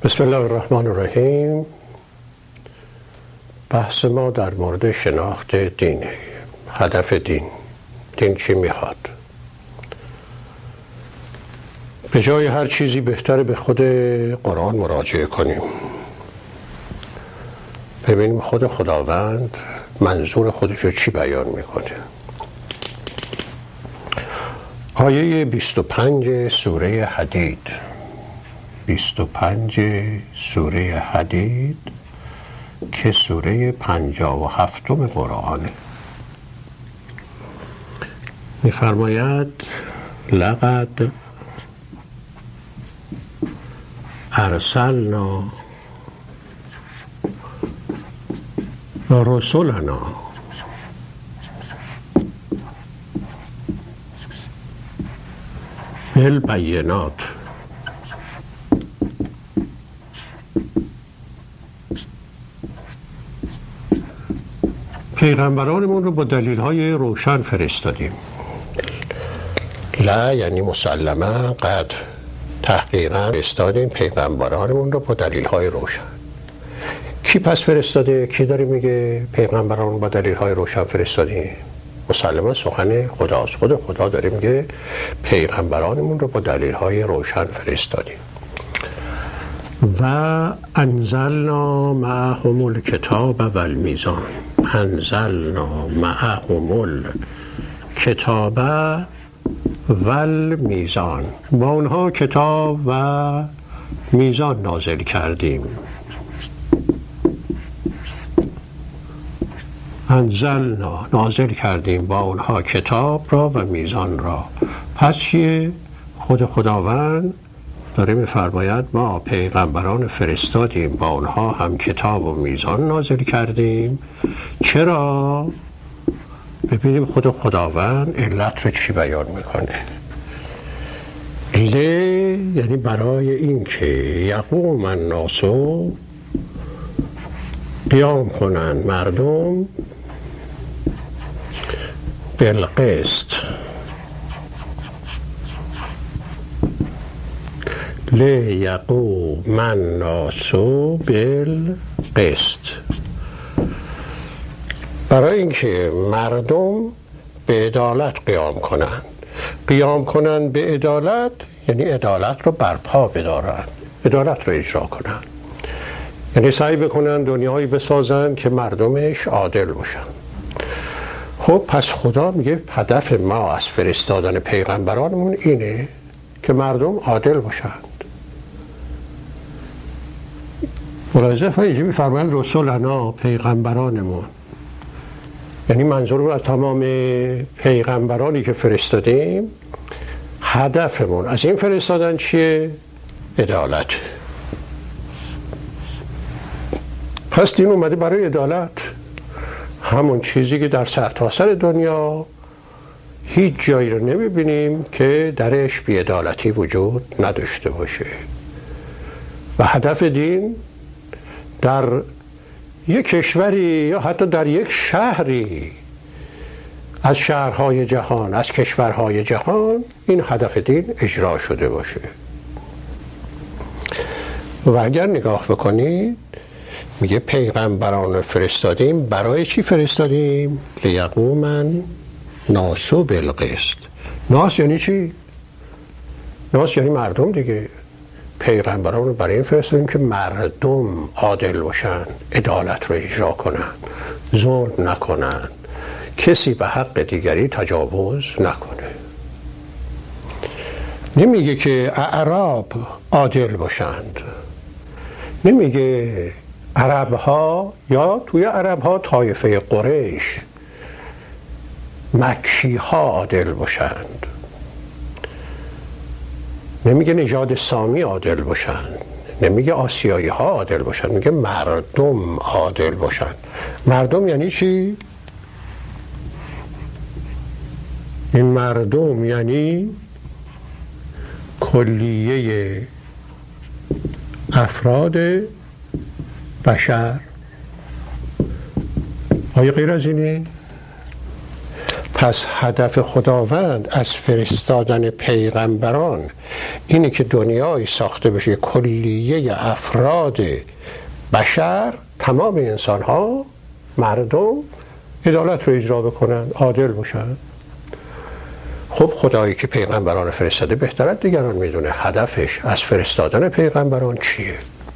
بسم الله الرحمن الرحیم. بحث ما در مورد شناخت دینه. هدف دین چی میخواد؟ به جای هر چیزی بهتره به خود قرآن مراجعه کنیم، ببینیم خود خداوند منظور خودشو چی بیان میکنه. آیه 25 سوره حدید، 25 سوره حدید که سوره 57 قرآنه، می‌فرماید لقد ارسلنا رسولنا بالبینات پیغمبرانمون رو با دلیل‌های روشن فرستادیم. لا یعنی مسلما، قد تحقیقا فرستادیم پیغمبرانمون رو با دلیل‌های روشن. کی پس فرستاده؟ کی داره میگه پیغمبران با دلیل‌های روشن فرستادیم؟ مسلما سخن خداست. خود خدا داره میگه پیغمبرانمون رو با دلیل‌های روشن فرستادیم. و انزلنا معهم الکتاب و المیزان، انزلنا معهم الکتاب و المیزان، با اونها کتاب و میزان نازل کردیم. انزلنا نازل کردیم با اونها کتاب را و میزان را. پس چیه؟ خود خداوند داره می‌فرماید ما پیغمبران فرستادیم، با اونها هم کتاب و میزان نازل کردیم. چرا؟ ببینیم خود خداوند علت رو چی بیان میکنه. یعنی برای این که یقوم الناس، قیام کنند مردم، بالقسط، لیقوم الناس بالقسط، برای اینکه مردم به عدالت قیام کنند به عدالت، یعنی عدالت رو برپا بدارن، عدالت رو اجرا کنن، یعنی سعی بکنن دنیایی بسازن که مردمش عادل باشن. خب پس خدا میگه هدف ما از فرستادن پیغمبرانمون اینه که مردم عادل باشند. ملاحظه فرمایید می‌فرماید رسولنا، پیغمبرانمون، یعنی منظور از تمام پیغمبرانی که فرستادیم هدفمون از این فرستادن چیه؟ عدالت. پس دین اومده برای عدالت، همون چیزی که در سرتاسر دنیا هیچ جایی رو نمیبینیم که درش بی‌عدالتی وجود نداشته باشه. و هدف دین در یک کشوری یا حتی در یک شهری از شهرهای جهان، از کشورهای جهان، این هدف دین اجرا شده باشه. و اگر نگاه بکنید میگه پیغمبران فرستادیم. برای چی فرستادیم؟ لیقوم الناس بالقسط. ناس یعنی چی؟ ناس یعنی مردم دیگه. پیغمبران رو برای این فرستادیم که مردم عادل باشن، عدالت رو اجرا کنن، ظلم نکنن، کسی به حق دیگری تجاوز نکنه. نمیگه که اعراب عادل باشند، نمیگه عرب‌ها یا توی عرب‌ها طایفه قریش، مکی‌ها عادل باشند، نمیگه نژاد سامی عادل باشند، نمیگه آسیایی ها عادل باشند، میگه مردم عادل باشند. مردم یعنی چی؟ این مردم یعنی کلیه افراد بشر. آیا غیر از اینه؟ پس هدف خداوند از فرستادن پیغمبران اینه که دنیایی ساخته بشه کلیه افراد بشر، تمام انسان ها، مردم عدالت رو اجرا بکنن، عادل باشن. خب خدایی که پیغمبران فرستاده بهتر از دیگران میدونه هدفش از فرستادن پیغمبران چیه.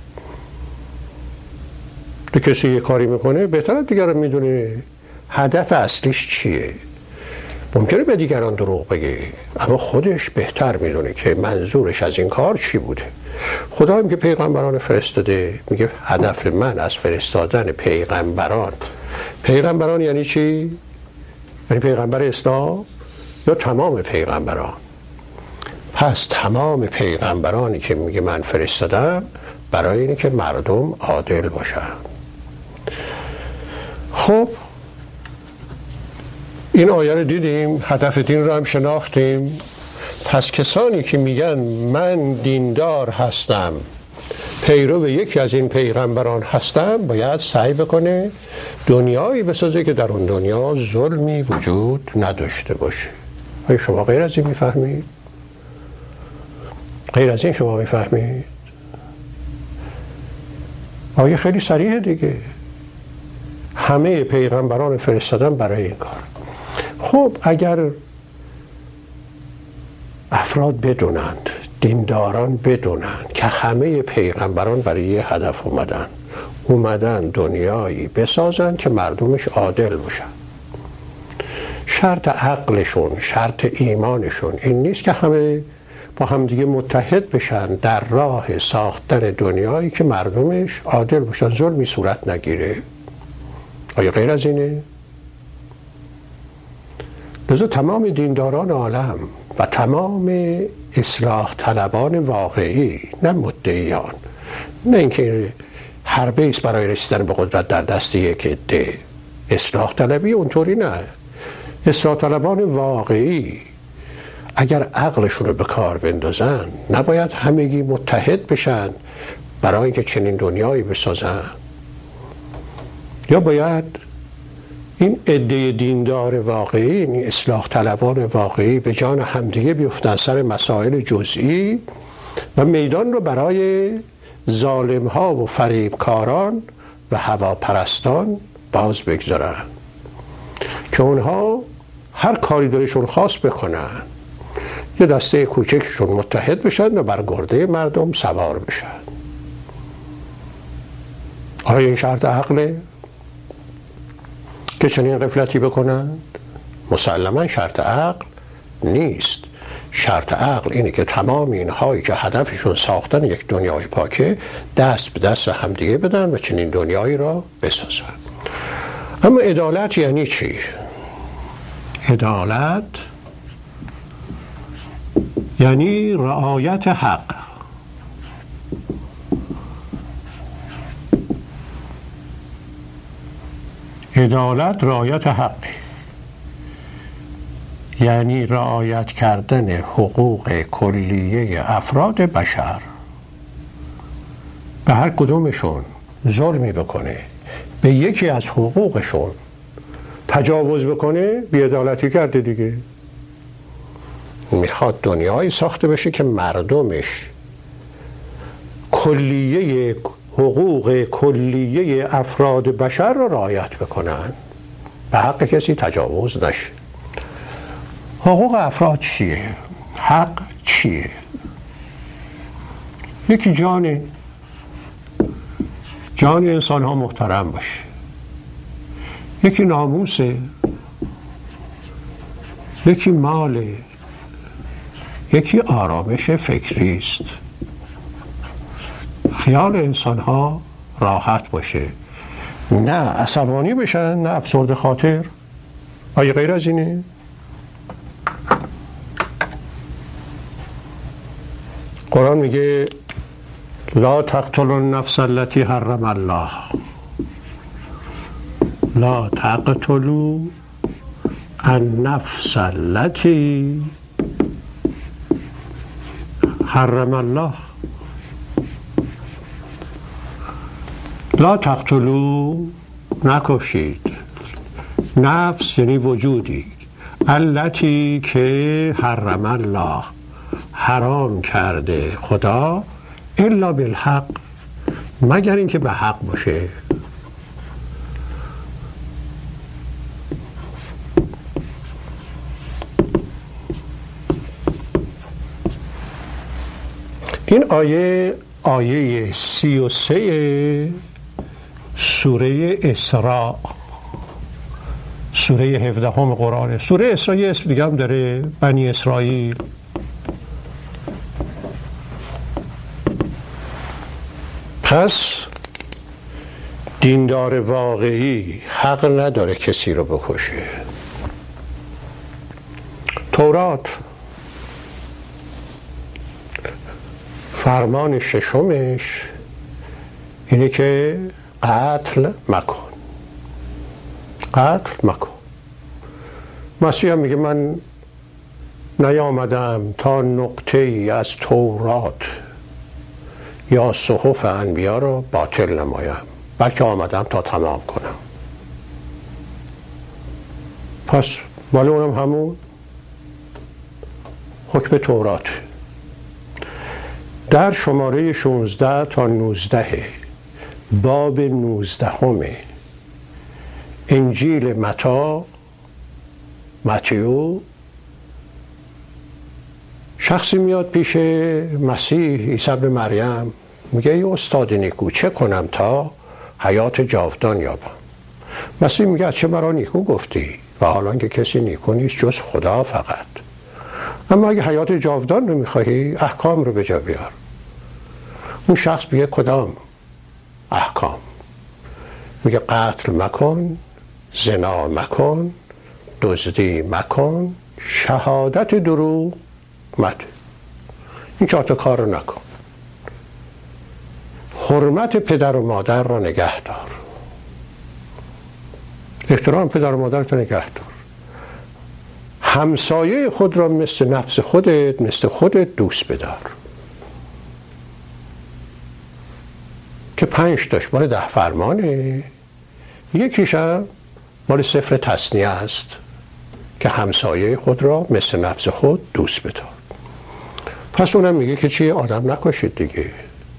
کسی یه کاری میکنه بهتر از دیگران میدونه هدف اصلیش چیه. ممکنه به دیگران دروغ بگه اما خودش بهتر میدونه که منظورش از این کار چی بوده. خدا هم که پیغمبران فرستاده میگه هدف من از فرستادن پیغمبران یعنی چی؟ یعنی پیغمبر اسلام یا تمام پیغمبران؟ پس تمام پیغمبرانی که میگه من فرستادم برای اینه که مردم عادل باشن. خب این آیه رو دیدیم، هدف دین رو هم شناختیم. پس کسانی که میگن من دیندار هستم، پیرو یکی از این پیغمبران هستم، باید سعی بکنه دنیایی بسازه که در اون دنیا ظلمی وجود نداشته باشه. آیا شما غیر از این میفهمید؟ غیر از این شما میفهمید؟ آیه خیلی صریحه دیگه، همه پیغمبران فرستادن برای این کار. خب اگر افراد بدونند، دینداران بدونند که همه پیغمبران برای یه هدف اومدن دنیایی بسازن که مردمش عادل باشن، شرط عقلشون، شرط ایمانشون این نیست که همه با هم دیگه متحد بشن در راه ساختن دنیایی که مردمش عادل باشن، ظلمی صورت نگیره. آیا غیر از اینه؟ لذا تمام دینداران عالم و تمام اصلاح طلبان واقعی، نه مدعیان، نه اینکه حربه است برای رسیدن به قدرت در دست یک عده، اصلاح طلبی اونطوری نه، اصلاح طلبان واقعی اگر عقلشون رو به کار بندازن نباید همگی متحد بشن برای اینکه چنین دنیایی بسازن، یا باید این عده دیندار واقعی، این اصلاح طلبان واقعی به جان همدیگه بیفتن سر مسائل جزئی و میدان رو برای ظالم ها و فریبکاران و هواپرستان باز بگذارن که اونها هر کاری دلشون خواست بکنن، یه دسته کوچکشون متحد بشن و بر گرده مردم سوار بشن. آیا این شرط عقله که چنین غفلتی بکنند؟ مسلما شرط عقل نیست. شرط عقل اینه که تمام اینهایی که هدفشون ساختن یک دنیای پاکه دست به دست همدیگه بدن و چنین دنیایی را بسازن. اما عدالت یعنی چی؟ عدالت یعنی رعایت حق. عدالت رعایت حقه، یعنی رعایت کردن حقوق کلیه افراد بشر. به هر کدومشون ظلمی بکنه، به یکی از حقوقشون تجاوز بکنه، بی‌عدالتی کرده دیگه. میخواد دنیایی ساخته بشه که مردمش کلیه حقوق کلیه افراد بشر را رعایت بکنن، به حق کسی تجاوز نشه. حقوق افراد چیه؟ حق چیه؟ یکی جان انسان ها محترم باشه، یکی ناموسه، یکی ماله، یکی آرامش فکری است، خیال انسان ها راحت باشه، نه عصبانی بشن، نه افسرده خاطر. آیا غیر از اینه؟ قرآن میگه لا تقتلوا النفس التي حرم الله، لا تقتلوا النفس التي حرم الله. لا تقتلوا، نکشید. نفس یعنی وجودی، التی که حرم الله حرام کرده خدا الا بالحق مگر اینکه به حق باشه. این آیه 33 سوره اسراء، سوره 17 قرآنه. سوره اسراء یه اسم دیگه هم داره، بنی اسرائیل. پس دیندار واقعی حق نداره کسی رو بکشه. تورات فرمان ششمش اینه که قتل مکن، قتل مکن. مسیح هم میگه من نیامدم تا نقطه ای از تورات یا صحف انبیا رو باطل نمایم، بلکه آمدم تا تمام کنم. پس مال اونم همون حکم تورات. در شماره 16 تا 19 باب 19 انجیل متیو شخصی میاد پیش مسیح عیسی ابن مریم، میگه ای استاد نیکو چه کنم تا حیات جاودان یابم؟ مسیح میگه از چه مرا نیکو گفتی و حالا که کسی نیکو نیست جز خدا فقط. اما اگه حیات جاودان رو میخواهی احکام رو به جا بیار. اون شخص میگه کدام احکام؟ میگه قتل مکن، زنا مکن، دزدی مکن، شهادت دروغ مده. این 4 کار رو نکن. حرمت پدر و مادر را نگه دار. احترام پدر و مادر رو نگه دار. همسایه خود را مثل نفس خودت، مثل خودت دوست بدار. که 5 تاش مال 10 فرمانه، یکیش هم مال سفر تثنیه است که همسایه خود را مثل نفس خود دوست بدار. پس اونم میگه که چی؟ آدم نکشید دیگه.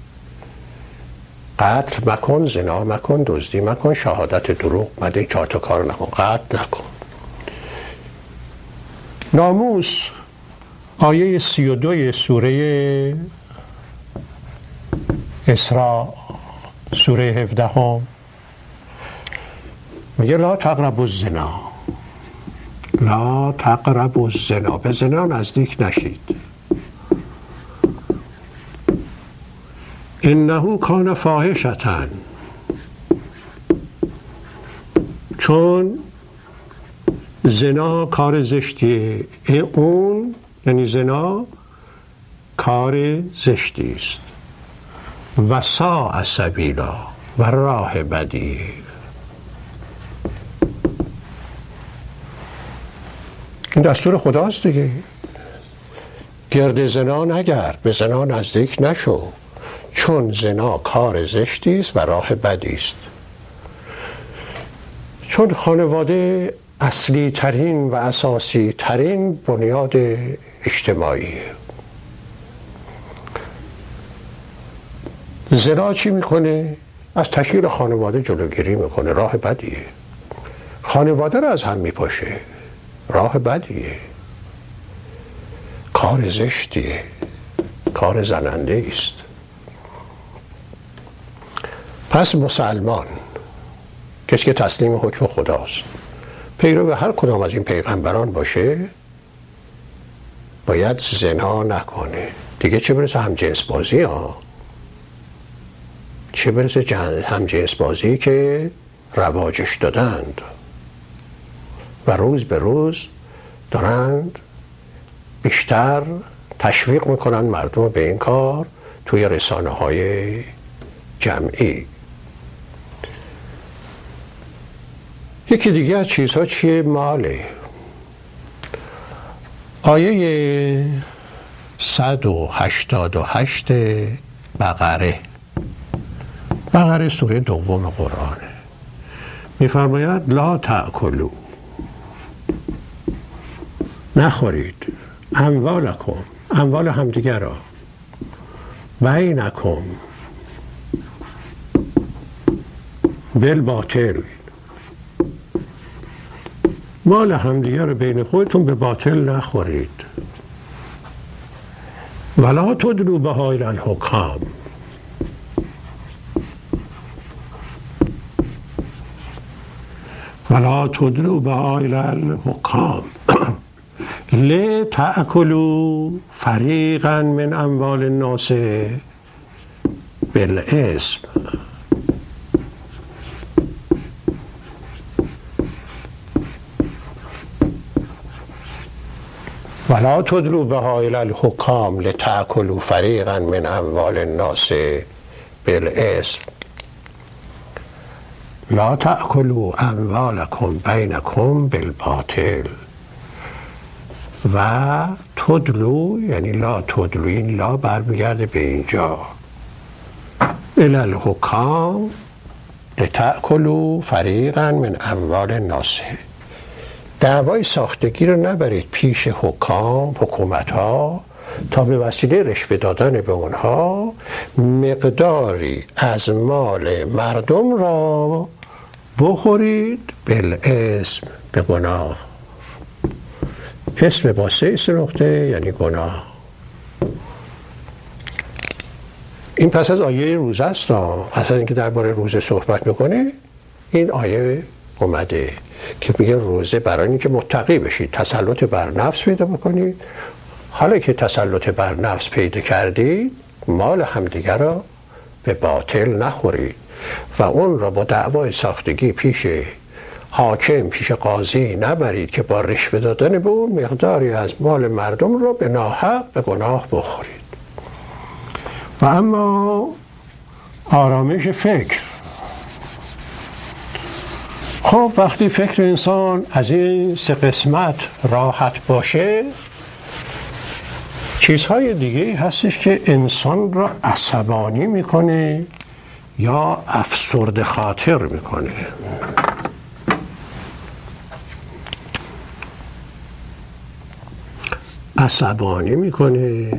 قتل مکن، زنا مکن، دزدی مکن، شهادت دروغ مده. 4 کار نکن. قتل نکن. ناموس آیه 32 سوره اسراء، سوره 17 میگه لا تقربوا الزنا، لا تقربوا الزنا، به زنا نزدیک نشید. انه کان فاحشة، چون زنا کار زشتیه. اون یعنی زنا کار زشتی است. و ساء سبیلا، و راه بدی. این دستور خداست دیگه. گرد زنا نگرد، به زنا نزدیک نشو، چون زنا کار زشتی است و راه بدی است. چون خانواده اصلی ترین و اساسی ترین بنیاد اجتماعی. زنا چی میکنه؟ از تشکیل خانواده جلوگیری میکنه، راه بدیه. خانواده رو از هم میپاشه، راه بدیه، کار زشتیه، کار زننده است. پس مسلمان، کسی که تسلیم حکم خداست، پیرو هر کدام از این پیغمبران باشه، باید زنا نکنه. دیگه چه برسه همجنس بازی ها، چه برسه همجنس بازی که رواجش دادند و روز به روز دارند بیشتر تشویق میکنن مردم به این کار توی رسانه های جمعی. یکی دیگه از چیزها چیه؟ ماله. آیه 188 بقره سوره 2 قرآنه. میفرماید لا تأکلوا نخورید اموالکم، اموال همدیگر را، بینکم بالباطل، مال همدیگر رو بین خودتون به باطل نخورید. ولا تدلوا بها الی الحکام، ولا تدلوا بها الی الحکام لتأکلوا فریقا من اموال الناس بالاسم. ولا تدلوا بها الی الحکام لتأکلوا فریقا من اموال الناس بالاسم لا تأکلوا اموالکم بینکم بالباطل. و تدلو یعنی لا تدلو، این لا برمیگرده به اینجا، الی الحکام لتأکلوا فریقا من اموال الناس. دعوای ساختگی رو نبرید پیش حکام، حکومت ها، تا به وسیله رشوه دادن به اونها مقداری از مال مردم را بخورید بالاسم، به گناه. اسم با 3 نقطه یعنی گناه. این پس از آیه روزه است. پس از اینکه درباره روزه صحبت میکنه این آیه اومده که میگه روزه برای اینکه متقی بشید، تسلط بر نفس پیدا بکنید. حالا که تسلط بر نفس پیدا کردید، مال همدیگر را به باطل نخورید و اون را با دعوای ساختگی پیش حاکم، پیش قاضی نبرید که با رشوه دادن به اون مقداری از مال مردم را به ناحق به گناه بخورید. و اما آرامش فکر، خب وقتی فکر انسان از این 3 قسمت راحت باشه، چیزهای دیگه هستش که انسان را عصبانی میکنه یا افسرده خاطر میکنه. عصبانی میکنه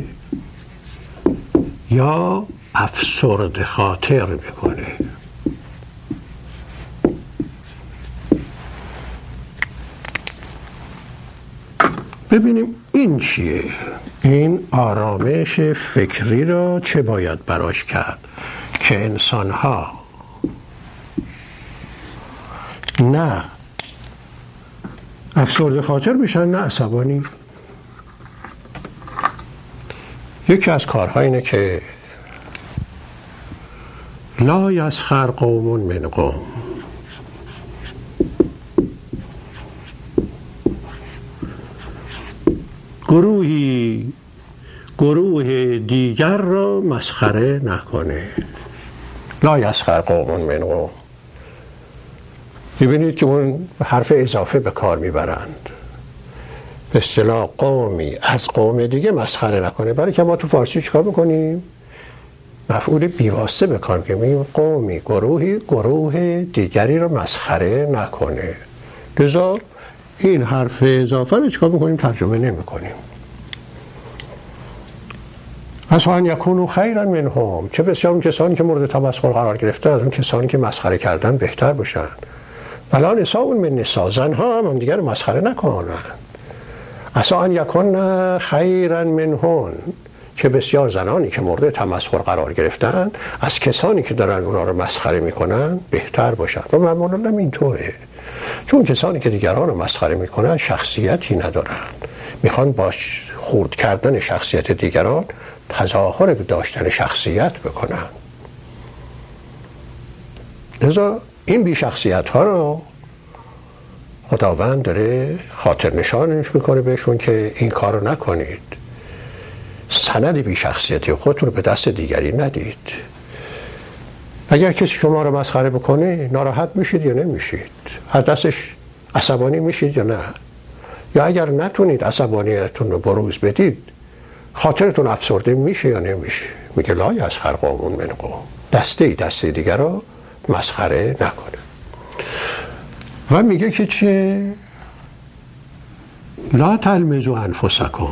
یا افسرده خاطر میکنه. ببینیم این چیه؟ این آرامش فکری را چه باید براش کرد که انسان‌ها نه افسرده خاطر بشن نه عصبانی. یکی از کارها اینه که لا یسخر قوم من قوم، گروه دیگر را مسخره نکنه. لا یسخر قوم من قوم. ببینید که اون حرف اضافه به کار میبرند. به اصطلاح قومی از قوم دیگه مسخره نکنه. برای که ما تو فارسی چیکار میکنیم؟ مفعول بیواسطه به کار میگیم قومی، گروه دیگری رو مسخره نکنه. لذا این حرف اضافه رو چیکار میکنیم؟ ترجمه نمیکنیم. عسی ان یکونوا خیرا منهم، چه بسیار اون کسانی که مورد تمسخر قرار گرفتن از اون کسانی که مسخره کردن بهتر باشن. ولا نساء من نساء، زنها هم دیگر مسخره نکنن. عسی ان یکن خیرا منهن، چه بسیار زنانی که مورد تمسخر قرار گرفتن از کسانی که دارن اونا رو مسخره میکنن بهتر باشن. و معمولا اینطوره، چون کسانی که دیگران رو مسخره میکنن شخصیتی ندارن، میخوان با خورد کردن شخصیت دیگران تظاهر به داشتن شخصیت بکنن. لذا این بی شخصیت ها رو خداوند داره خاطر نشانش میکنه بهشون که این کار رو نکنید. سند بی شخصیتی خودتون رو به دست دیگری ندید. اگر کسی شما رو مسخره بکنه ناراحت میشید یا نمیشید؟ از دستش عصبانی میشید یا نه؟ یا اگر نتونید عصبانیتون رو بروز بدید خاطرتون افسرده میشه یا نمیشه؟ میگه لا یسخر قوم من قوم، دسته دیگر رو مسخره نکنه. و میگه که چه؟ لا تلمزوا انفسکم،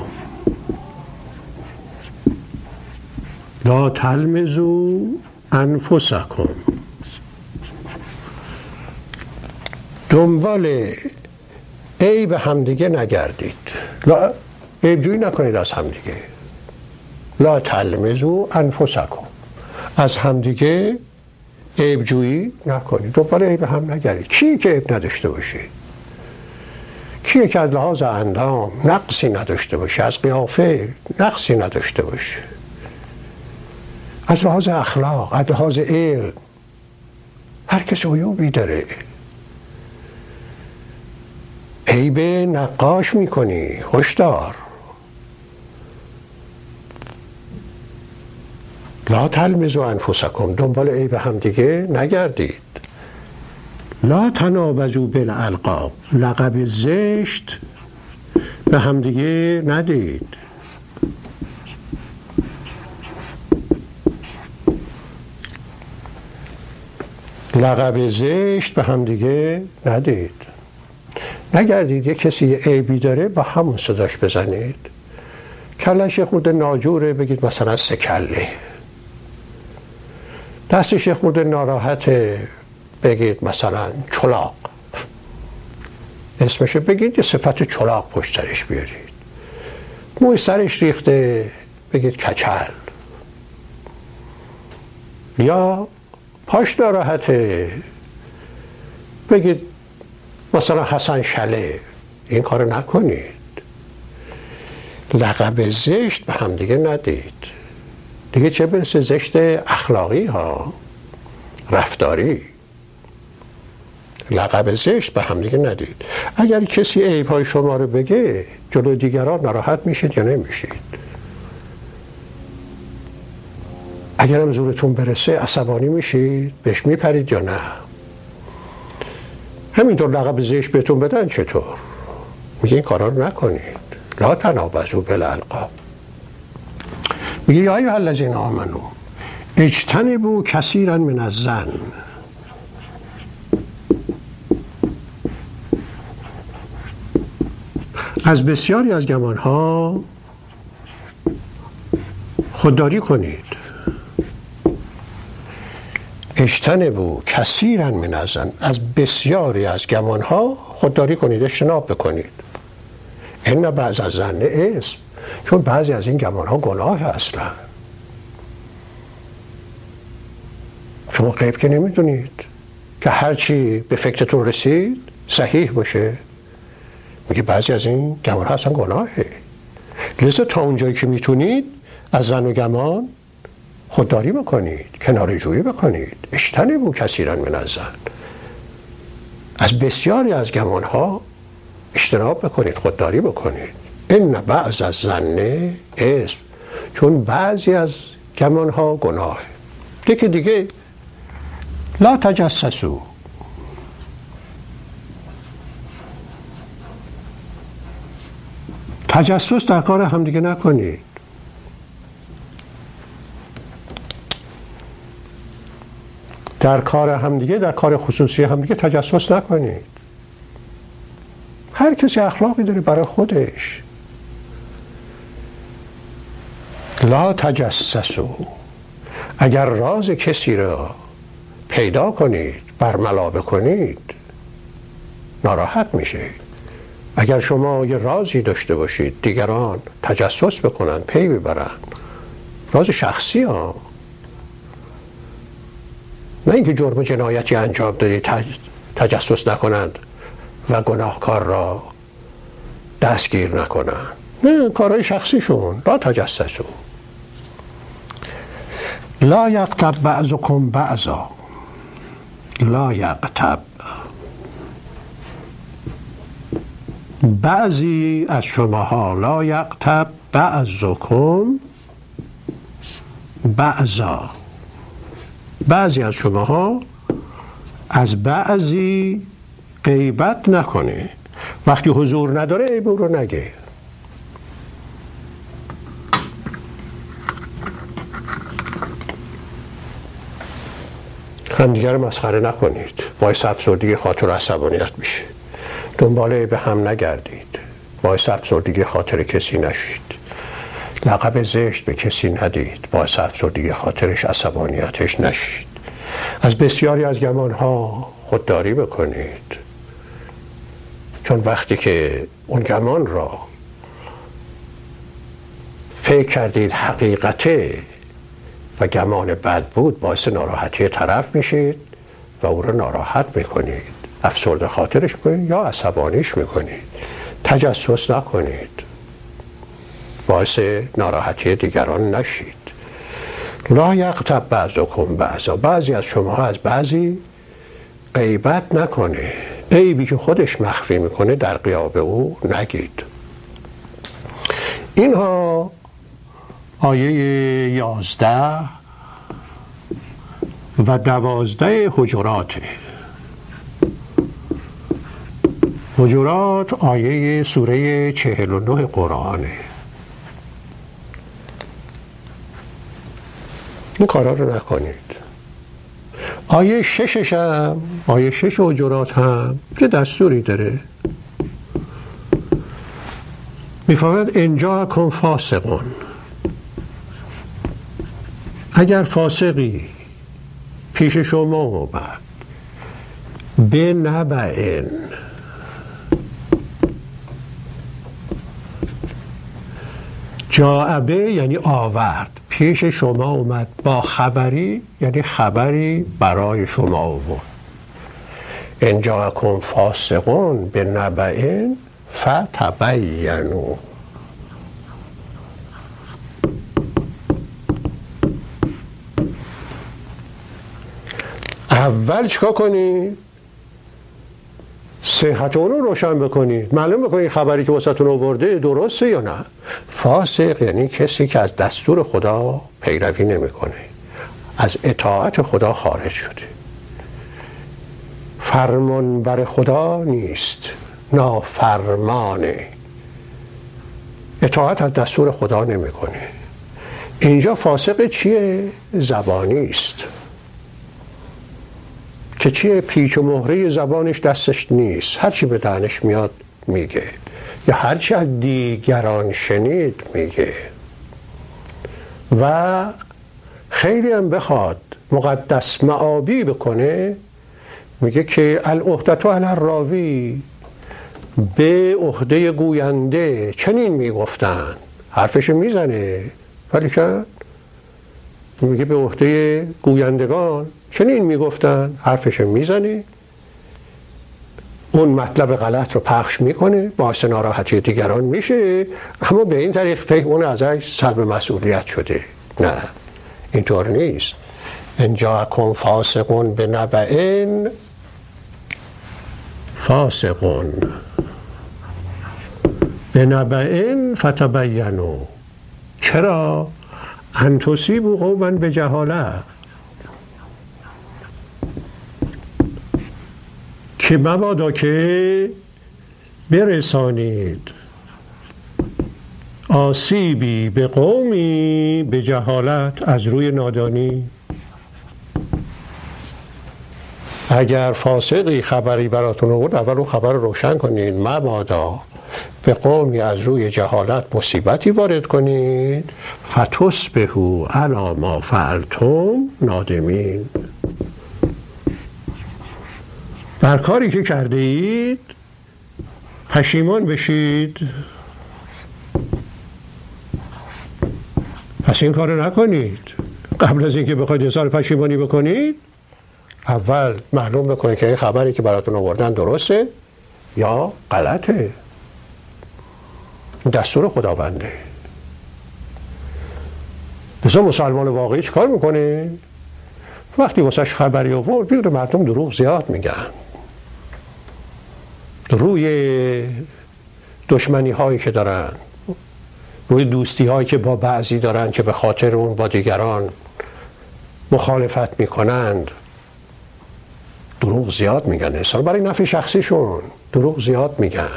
لا تلمزوا انفسکم، دنبال عیب همدیگه نگردید، لا عیب جویی نکنید از همدیگه. لا تلمزوا انفسکم، از همدیگه عیب جویی نکنید، دنبال عیب هم نگردید. کی که عیب نداشته باشه؟ کیه که از لحاظ اندام نقصی نداشته باشه، از قیافه نقصی نداشته باشه، از لحاظ اخلاق، از لحاظ علم؟ هر کس عیوبی داره. عیب نقاش میکنی، هشدار. لا تلمزوا انفسکم، دنبال عیب هم دیگه نگردید. لا تنابزوا بالالقاب، لقب زشت به هم دیگه ندید. لقب زشت به هم دیگه ندید. نگردید یه کسی عیبی داره با همون صداش بزنید. کلش خود ناجوره بگید مثلا 3 کله. دستش خود ناراحته بگید مثلا چلاق. اسمشو بگید، یه صفت چلاق پشت سرش بیارید. موی سرش ریخته بگید کچل. یا پاش ناراحته بگید مثلا حسن شله. این کارو نکنید. لقب زشت به هم دیگه ندید. دیگه چه برسه زشت اخلاقی ها، رفتاری. لقب زشت به هم دیگه ندید. اگر کسی عیب‌های شما رو بگه جلو دیگران ناراحت میشید یا نمیشید؟ اگرم زورتون برسه عصبانی میشید، بهش میپرید یا نه؟ همینطور لقب زشت بهتون بدن چطور؟ میگه این کارا رو نکنید. لا تنابزوا بالالقاب. میگه یا ایها الذین آمنوا اجتنبوا کثیرا من الظن. از بسیاری از گمانها خودداری کنید. اجتنبوا کثیرا من الظن، از بسیاری از گمانها خودداری کنید، اجتناب بکنید. ان بعض الظن اسم، چون بعضی از این گمانها گناه اصلا. شما غیب که نمیدونید که هرچی به فکرتون رسید صحیح باشه. میگه بعضی از این گمانها اصلا گناهه. لذا تا اونجایی که میتونید از ظن و گمان خودداری بکنید، کناره جویی بکنید. اجتنبوا کثیرا من الظن، از بسیاری از گمانها اجتناب بکنید، خودداری بکنید. ان بعض الظن اسم، چون بعضی از گمانها گناهه. دیگه لا تجسسوا، تجسس در کار همدیگه نکنید. در کار همدیگه، در کار خصوصی همدیگه تجسس نکنید. هر کسی اخلاقی داره برای خودش. لا تجسسوا، اگر راز کسی را پیدا کنید، برملا بکنید، ناراحت میشید. اگر شما یه رازی داشته باشید دیگران تجسس بکنن، پی ببرن، راز شخصی ها، نه اینکه جرم جنایتی انجام دادید تجسس نکنند و گناهکار را دستگیر نکنند. نه، کارهای شخصیشون. لا تجسسوا. لا یغتب بعضکم بعضا، لا یغتب، بعضی از شماها، لا یغتب بعضکم بعضا، بعضی از شماها از بعضی غیبت نکنه. وقتی حضور نداره عیب او رو نگه. همدیگر رو مسخره نکنید، باعث افسردگی خاطر و عصبانیت میشه. دنبال عیب هم نگردید، باعث افسردگی خاطر کسی نشید، لقب زشت به کسی ندید، باعث افسردگی خاطرش، عصبانیتش نشید. از بسیاری از گمانها خودداری بکنید، چون وقتی که اون گمان را فکر کردید حقیقته و گمان بد بود، باعث ناراحتی طرف میشید و او را ناراحت میکنید، افسرده خاطرش میکنید یا عصبانیش میکنید. تجسس نکنید، باعث ناراحتی دیگران نشید. لا یغتب بعضکم بعضا، بعضی از شما از بعضی غیبت نکنه، عیبی که خودش مخفی میکنه در غیاب او نگید. اینها آیه 11 و 12 حجراته. حجرات آیه سوره 49 قرآنه. این کارا رو نکنید. آیه 6 هم، آیه 6 حجرات هم که دستوری داره، میفرماید ان جاءکم فاسقون، اگر فاسقی پیش شما اومد به نبأ، جاء یعنی آورد، پیش شما اومد با خبری یعنی خبری برای شما آورد. ان جاءکم فاسقون به نبأ فتبینوا، اول چیکار کنید؟ صحت اون رو روشن بکنید، معلوم بکنید خبری که واسهتون آورده درسته یا نه. فاسق یعنی کسی که از دستور خدا پیروی نمیکنه، از اطاعت خدا خارج شده، فرمان بر خدا نیست، نافرمانه، اطاعت از دستور خدا نمیکنه. اینجا فاسق چیه؟ زبانی است که چیه؟ پیچ و مهره زبانش دستش نیست، هرچی به دهنش میاد میگه یا هرچی از دیگران شنید میگه. و خیلی هم بخواد مقدس معابی بکنه، میگه که العهدة علی الراوی، به عهده گوینده چنین میگفتن، حرفش میزنه ولی که میگه به عهده گویندگان چنین میگفتن، حرفش میزنه، اون مطلب غلط رو پخش میکنه، باعث ناراحتی دیگران میشه، اما به این طریق فکر اون ازش سلب مسئولیت شده. نه، اینطور نیست. ان جاءکم فاسقون بنبأ، فاسقون بنبأ فتبینوا. چرا؟ ان تصیبوا قوما بجهاله، که مبادا که برسانید آسیبی به قومی به جهالت، از روی نادانی. اگر فاسقی خبری براتون آورد، اول اون خبر رو روشن کنید، مبادا به قومی از روی جهالت مصیبتی وارد کنید، فتصبحوا علی ما فعلتم نادمین، بر کاری که کرده اید پشیمان بشید. پس این کار نکنید. قبل از اینکه بخواید اظهار پشیمانی بکنید، اول معلوم بکنید که این خبری که براتون آوردن درسته یا غلطه. دستور خداونده. مثلا مسلمان واقعی چه کار میکنه؟ وقتی واسش خبری آورد، میره مردم دروغ زیاد میگن، روی دشمنی هایی که دارن، روی دوستی هایی که با بعضی دارن که به خاطر اون با دیگران مخالفت میکنند، دروغ زیاد میگن. اصلا برای نفع شخصیشون دروغ زیاد میگن،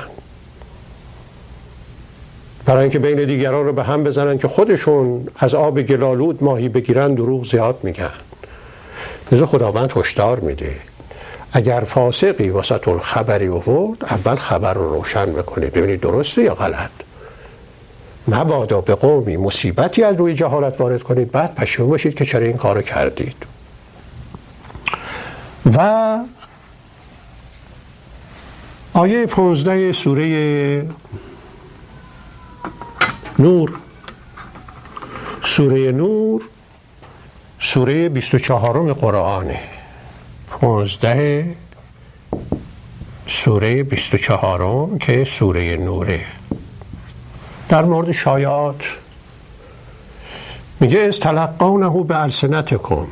برای اینکه بین دیگران رو به هم بزنن که خودشون از آب گلالود ماهی بگیرن، دروغ زیاد میگن. لذا خداوند هشدار میده اگر فاسقی واسهتون خبری آورد، اول خبر رو روشن بکنید ببینید درسته یا غلط. مبادا به قومی مصیبتی از روی جهالت وارد کنید بعد پشیمون باشید که چرا این کارو کردید. و آیه 15 سوره نور، سوره نور سوره 24 قرآنه، 15 سوره 24 که سوره نوره، در مورد شایعات میگه از تلقونه به السنتکم،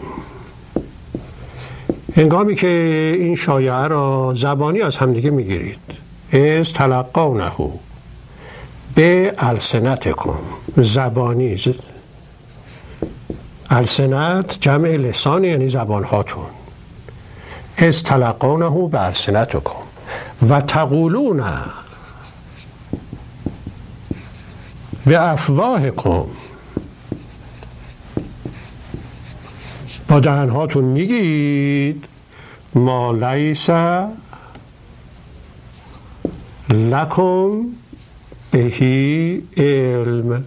هنگامی که این شایعه را زبانی از همدیگه میگیرید. از تلقونه به السنتکم، زبانی، السنت جمع لسان یعنی زبان هاتون. از تلقونه به السنتکم و تقولون به افواهکم، با دهنهاتون میگید ما لیس لکم بهی علم.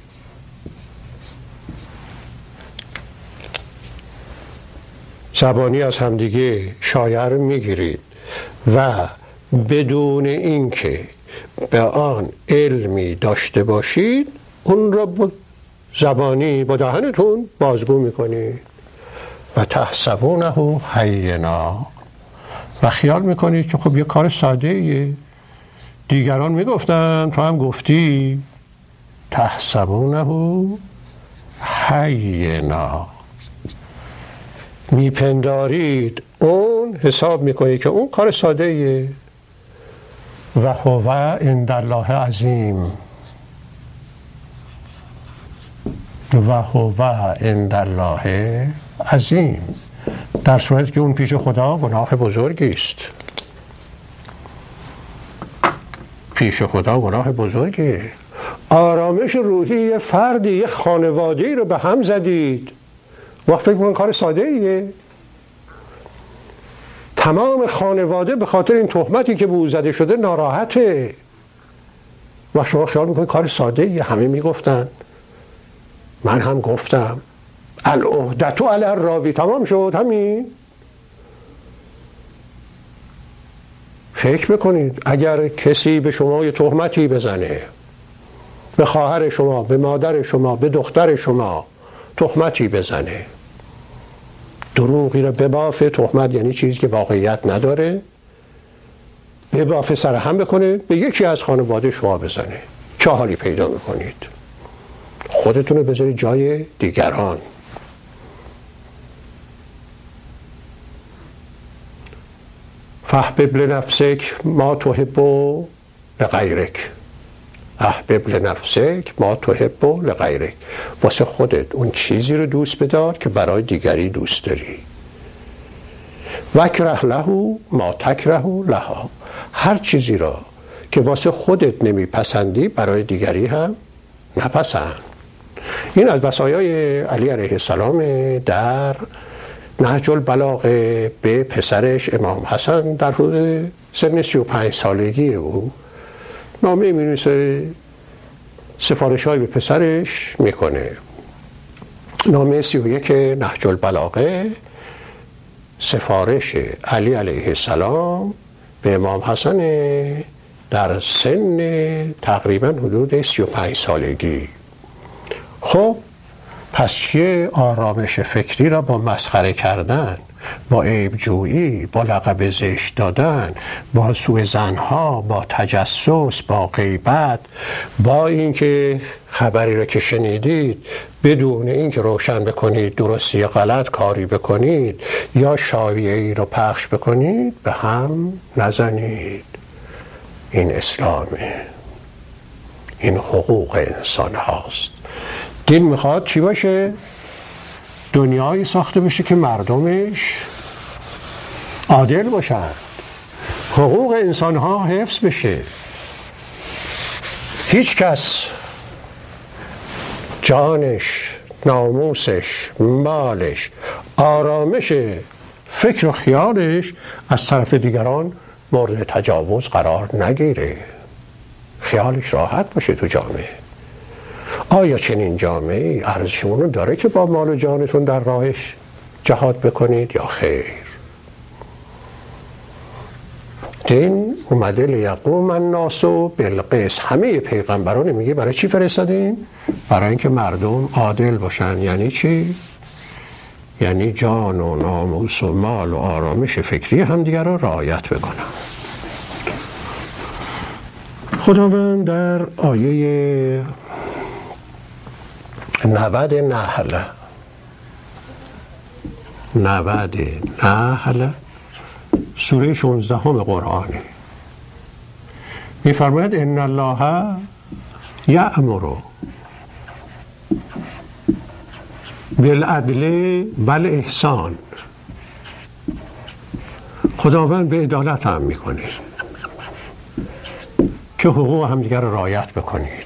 زبانی از همدیگه شایعه رو میگیرید و بدون اینکه به آن علمی داشته باشید اون را با زبانی با دهنتون بازگو میکنید. و تحسبونه هینا، و خیال میکنید که خب یه کار ساده ایه، دیگران میگفتن تو هم گفتی. تحسبونه هینا، میپندارید اون، حساب میکنید که اون کار ساده ایه. و هو عند الله عظیم، و هو عند الله عظیم، در صورتی که اون پیش خدا گناه بزرگی است. پیش خدا گناه بزرگی. آرامش روحی فردی، یه خانواده‌ای رو به هم زدید، وقت فکر می‌کنید کار ساده ایه. تمام خانواده به خاطر این تهمتی که به او زده شده ناراحته و شما خیال میکنید کار ساده ایه. همه میگفتن، من هم گفتم، العهدة علی الراوی، تمام شد همین. فکر میکنید اگر کسی به شما یه تهمتی بزنه، به خواهر شما، به مادر شما، به دختر شما تهمتی بزنه، دروغی رو ببافه، تهمت یعنی چیزی که واقعیت نداره، ببافه، سر هم بکنه، به یکی از خانواده شما بزنه، چه حالی پیدا میکنید؟ خودتون رو بذارید جای دیگران. فاحبب لنفسک ما تحب لغیرک، احبب لنفسک ما تحب لغیرک، واسه خودت اون چیزی رو دوست بدار که برای دیگری دوست داری. وکره له ما تکره لها، هر چیزی را که واسه خودت نمیپسندی برای دیگری هم نپسند. این از وصایای علی علیه السلام در نهج البلاغه به پسرش امام حسن در حدود سن 35 سالگی او نامه می‌نویسه، سفارش‌هایی به پسرش میکنه. نامه 31 نهج البلاغه، سفارش علی علیه السلام به امام حسن در سن تقریبا حدود 35 سالگی. خب پس چیه آرامش فکری را با مسخره کردن، با عیب جویی، با لقب زشت دادن، با سوء ظن‌ها، با تجسس، با غیبت، با اینکه خبری را که شنیدید بدون اینکه روشن بکنید درستی یا غلط کاری بکنید یا شایعه‌ای رو پخش بکنید به هم نزنید. این اسلامه، این حقوق انسان هاست. دین میخواد چی باشه؟ دنیایی ساخته بشه که مردمش عادل باشن، حقوق انسان ها حفظ بشه، هیچ کس جانش، ناموسش، مالش، آرامش فکر و خیالش از طرف دیگران مورد تجاوز قرار نگیره، خیالش راحت باشه تو جامعه. آیا چنین جامعه ارزش اونو داره که با مال و جانتون در راهش جهاد بکنید یا خیر؟ دین اومده لیقوم الناس بالقسط. همه پیغمبران میگه برای چی فرستادین؟ برای اینکه مردم عادل باشن. یعنی چی؟ یعنی جان و ناموس و مال و آرامش فکری همدیگر را رعایت بکنن. خداوند در آیه 90 نحل سوره 16 قرآنه میفرماید ان الله یأمر بالعدل والاحسان. خداوند به عدالت هم میکنه که حقوق همدیگر را رعایت بکنید.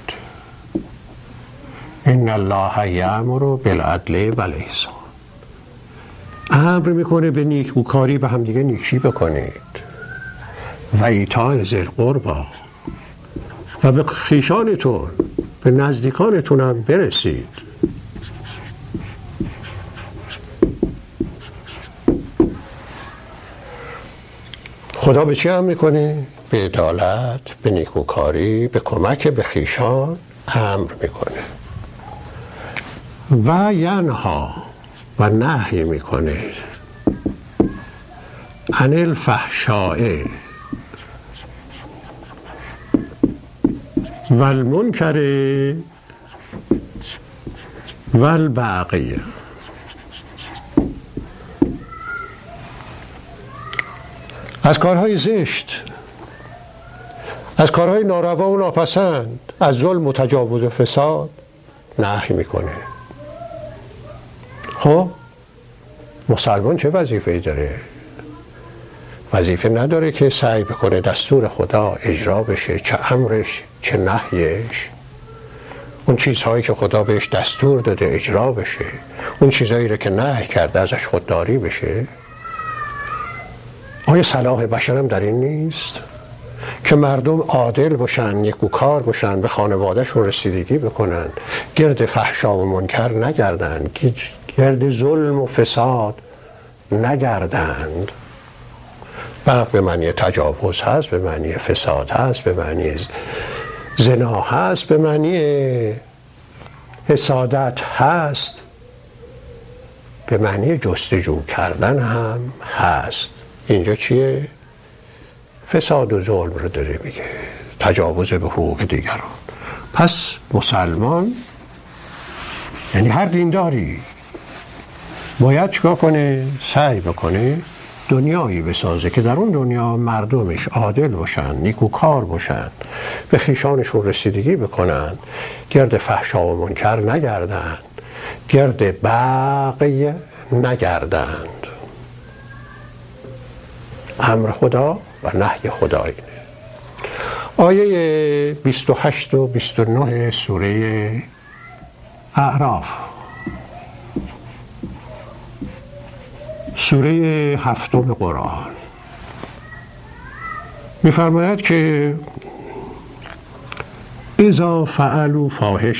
ان الله یأمر بالعدل والاحسان، امر میکنه به نیکوکاری، به همدیگه نیکی بکنید. و ایتاء ذی القربی، و به خویشانتون به نزدیکانتون هم برسید. خدا به چی هم میکنه؟ به عدالت، به نیکوکاری، به کمک به خویشان امر میکنه. و ینها، و نهی میکنه عن الفحشاء و المنکر و البغی. از کارهای زشت، از کارهای ناروا و ناپسند، از ظلم و تجاوز و فساد نهی میکنه. خب مسلمان چه وظیفه‌ای داره؟ وظیفه نداره که سعی بکنه دستور خدا اجرا بشه، چه امرش چه نهیش. اون چیزهایی که خدا بهش دستور داده اجرا بشه، اون چیزهایی رو که نهی کرده ازش خودداری بشه. آیا صلاح بشر هم در این نیست که مردم عادل باشن، نیکوکار باشن، به خانوادهشون رسیدگی بکنن، گرد فحشا و منکر نگردن، گرد ظلم و فساد نگردند؟ بغض به معنی تجاوز هست، به معنی فساد هست، به معنی زنا هست، به معنی حسادت هست، به معنی جستجو کردن هم هست. اینجا چیه؟ فساد و ظلم رو داره میگه، تجاوز به حقوق دیگران. پس مسلمان یعنی هر دینداری باید چیکار کنه؟ سعی بکنه دنیایی بسازه که در اون دنیا مردمش عادل باشن، نیکوکار باشن، به خویشانشون رسیدگی بکنن، گرد فحشا و منکر نگردند، گرد بغی نگردند. امر خدا و نهی خدا اینه. آیه 28 و 29 سوره اعراف، سوره 7 قرآن می‌فرماید که اذا فعلوا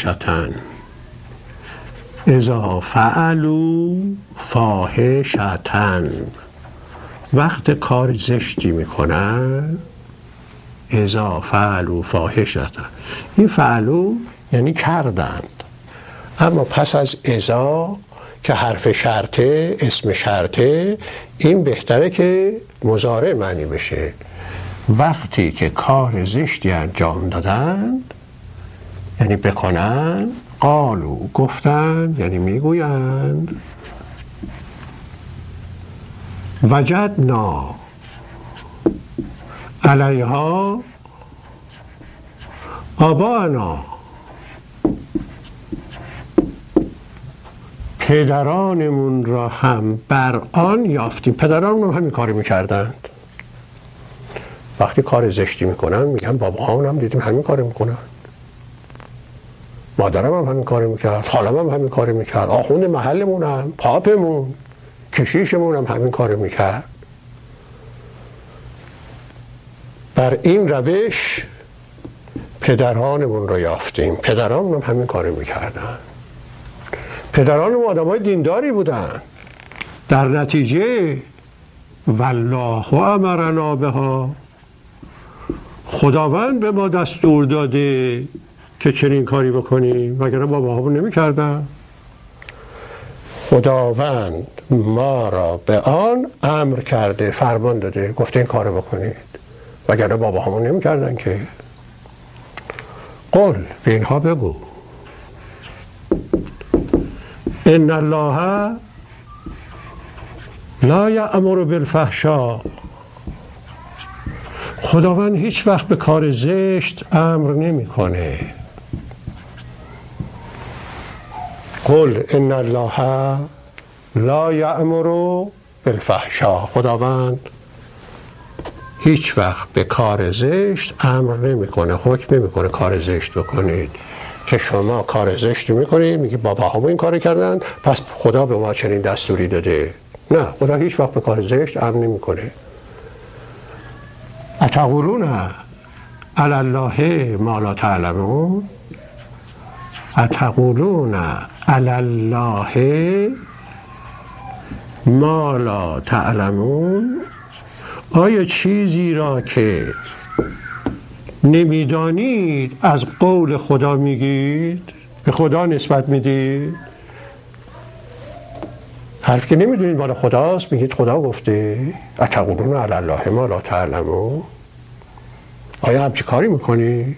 فاحشة، وقت کار زشتی میکنن. اذا فعلوا فاحشة، این فعلوا یعنی کردند، اما پس از اذا که حرف شرطه، اسم شرطه، این بهتره که مضارع معنی بشه. وقتی که کار زشتی انجام دادند یعنی بکنن، قالو گفتند یعنی میگویند، وجدنا علیها آباءنا، پدرانمون را هم بر آن یافتیم. پدرانمون هم همین کاری میکردند. وقتی کار زشتی میکنن میگن باباهامون هم دیدیم همین کاری میکنن، مادرم هم همین کاری میکرد، خالم هم همین کاری میکرد، آخوند محلمون هم، پاپمون، کشیشمون هم همین کارو میکرد. بر این روش پدرانمون رو یافتیم. پدرانمون هم همین کارو میکردن. پدرانمون آدمای دینداری بودن. در نتیجه والله امرنا بها، خداوند به ما دستور داده که چنین کاری بکنیم، وگرنه باباهامون نمی‌کردن. خداوند ما را به آن امر کرده، فرمان داده، گفته این کارو بکنید، وگرنه باباهامون نمی‌کردن که. قل، به اینها بگو، ان الله لا یأمر بالفحشاء، خداوند هیچ وقت به کار زشت امر نمیکنه. قل ان الله لا یأمر بالفحشاء، خداوند هیچ وقت به کار زشت امر نمیکنه، حکم نمیکنه کار زشت بکنید. که شما کار زشت میکنید، میگی باباهامون این کار کردن پس خدا به ما چنین دستوری داده. نه، خدا هیچ وقت به کار زشت امر نمیکنه. اتقولون علی الله ما لا تعلمون، اتقولون علی الله ما لا تعلمون، آیا چیزی را که نمیدانید از قول خدا میگید، به خدا نسبت میدید؟ حرف که نمیدونید مال خداست میگید خدا گفته. اتقولون علی الله ما لا تعلمون، آیا همچی کاری میکنی؟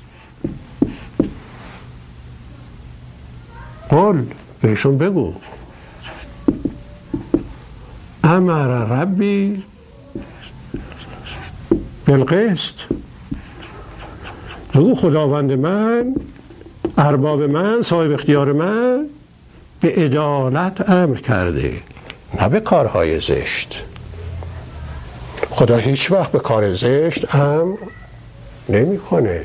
قل، بهشون بگو، امر ربی بالقسط، بگو خداوند من، ارباب من، صاحب اختیار من به عدالت امر کرده، نه به کارهای زشت. خدا هیچ وقت به کار زشت امر نمیکنه.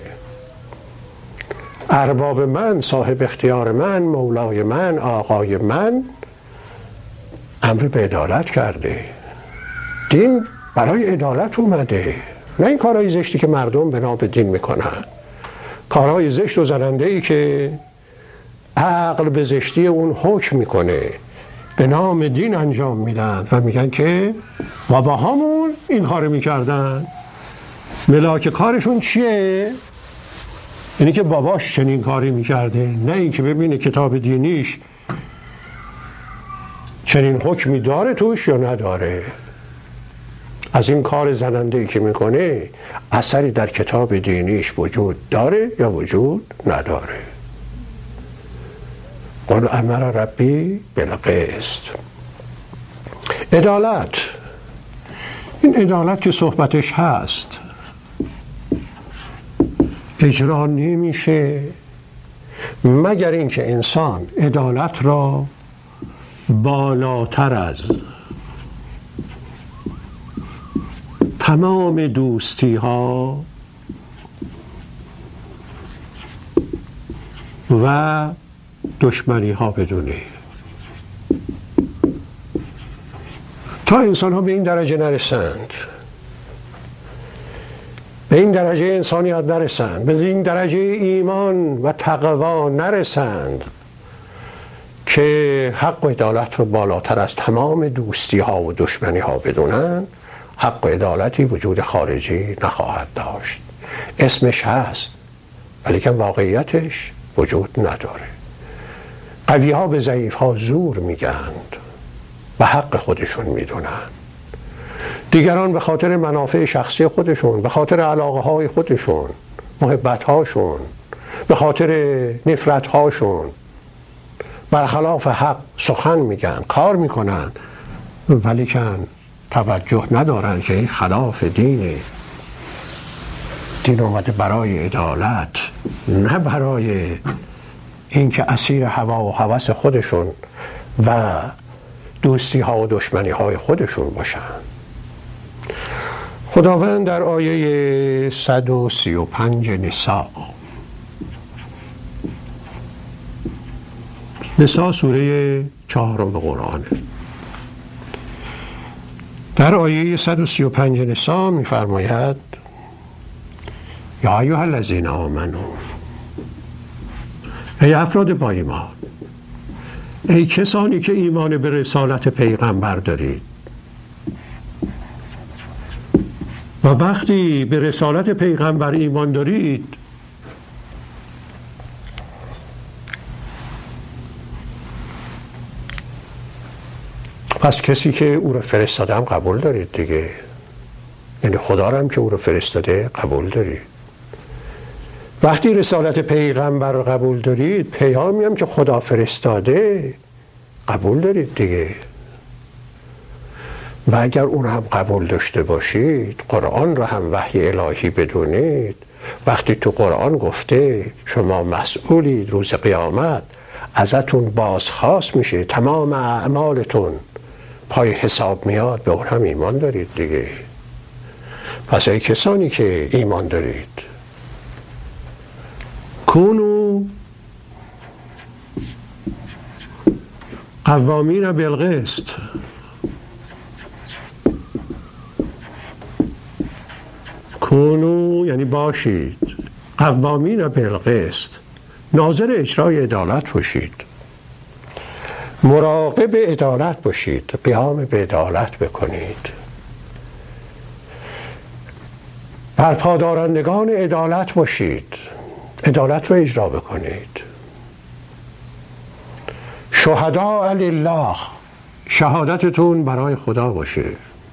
ارباب من، صاحب اختیار من، مولای من، آقای من امر به عدالت کرده. دین برای عدالت اومده، نه این کارهای زشتی که مردم بنا به دین میکنن. کارهای زشت و زننده ای که عقل به زشتی اون حکم میکنه، به نام دین انجام میدن و میگن که باباهامون این کارو میکردن. ملاک کارشون چیه؟ اینی که باباش چنین کاری میکرده، نه این که ببینه کتاب دینیش چنین حکمی داره توش یا نداره. از این کار زننده ای که میکنه اثری در کتاب دینیش وجود داره یا وجود نداره. قل امر ربی بالقسط. عدالت، این عدالت که صحبتش هست اجرا نمیشه مگر اینکه انسان عدالت را بالاتر از تمام دوستی ها و دشمنی ها بدونه. تا انسان ها به این درجه نرسند، به این درجه انسانیت نرسند، به این درجه ایمان و تقوا نرسند که حق و عدالت رو بالاتر از تمام دوستی ها و دشمنی ها بدونن، حق و عدالتی وجود خارجی نخواهد داشت. اسمش هست ولیکن واقعیتش وجود نداره. قوی ها به ضعیف ها زور میگند و حق خودشون میدونن. دیگران به خاطر منافع شخصی خودشون، به خاطر علاقه های خودشون، محبت هاشون، به خاطر نفرت هاشون برخلاف حق سخن میگن، کار میکنن، ولیکن توجه ندارن که این خلاف دینه. دین اومده برای عدالت، نه برای اینکه اسیر هوا و هوس خودشون و دوستی ها و دشمنی های خودشون باشن. خداوند در آیه 135 نساء سوره 4 قرآنه در آیه 135 نساء می‌فرماید یا ایها الذین آمنوا، ای افراد با ایمان، ای کسانی که ایمان به رسالت پیغمبر دارید و وقتی به رسالت پیغمبر ایمان دارید پس کسی که او رو فرستاده هم قبول دارید دیگه، یعنی خدا رو هم که او رو فرستاده قبول دارید. وقتی رسالت پیغمبر رو قبول دارید، پیامی هم که خدا فرستاده قبول دارید دیگه. و اگر اون هم قبول داشته باشید، قرآن رو هم وحی الهی بدونید، وقتی تو قرآن گفته شما مسئولید، روز قیامت ازتون بازخواست میشه، تمام اعمالتون پای حساب میاد، به اون هم ایمان دارید دیگه. پس ای کسانی که ایمان دارید، کونو قوامین بالقسط، کونو یعنی باشید، قوامین بالقسط، ناظر اجرای عدالت باشید، مراقب عدالت باشید، قیام به عدالت بکنید، برپادارندگان عدالت باشید، عدالت رو اجرا بکنید. شهداء لله، شهادتتون برای خدا باشه،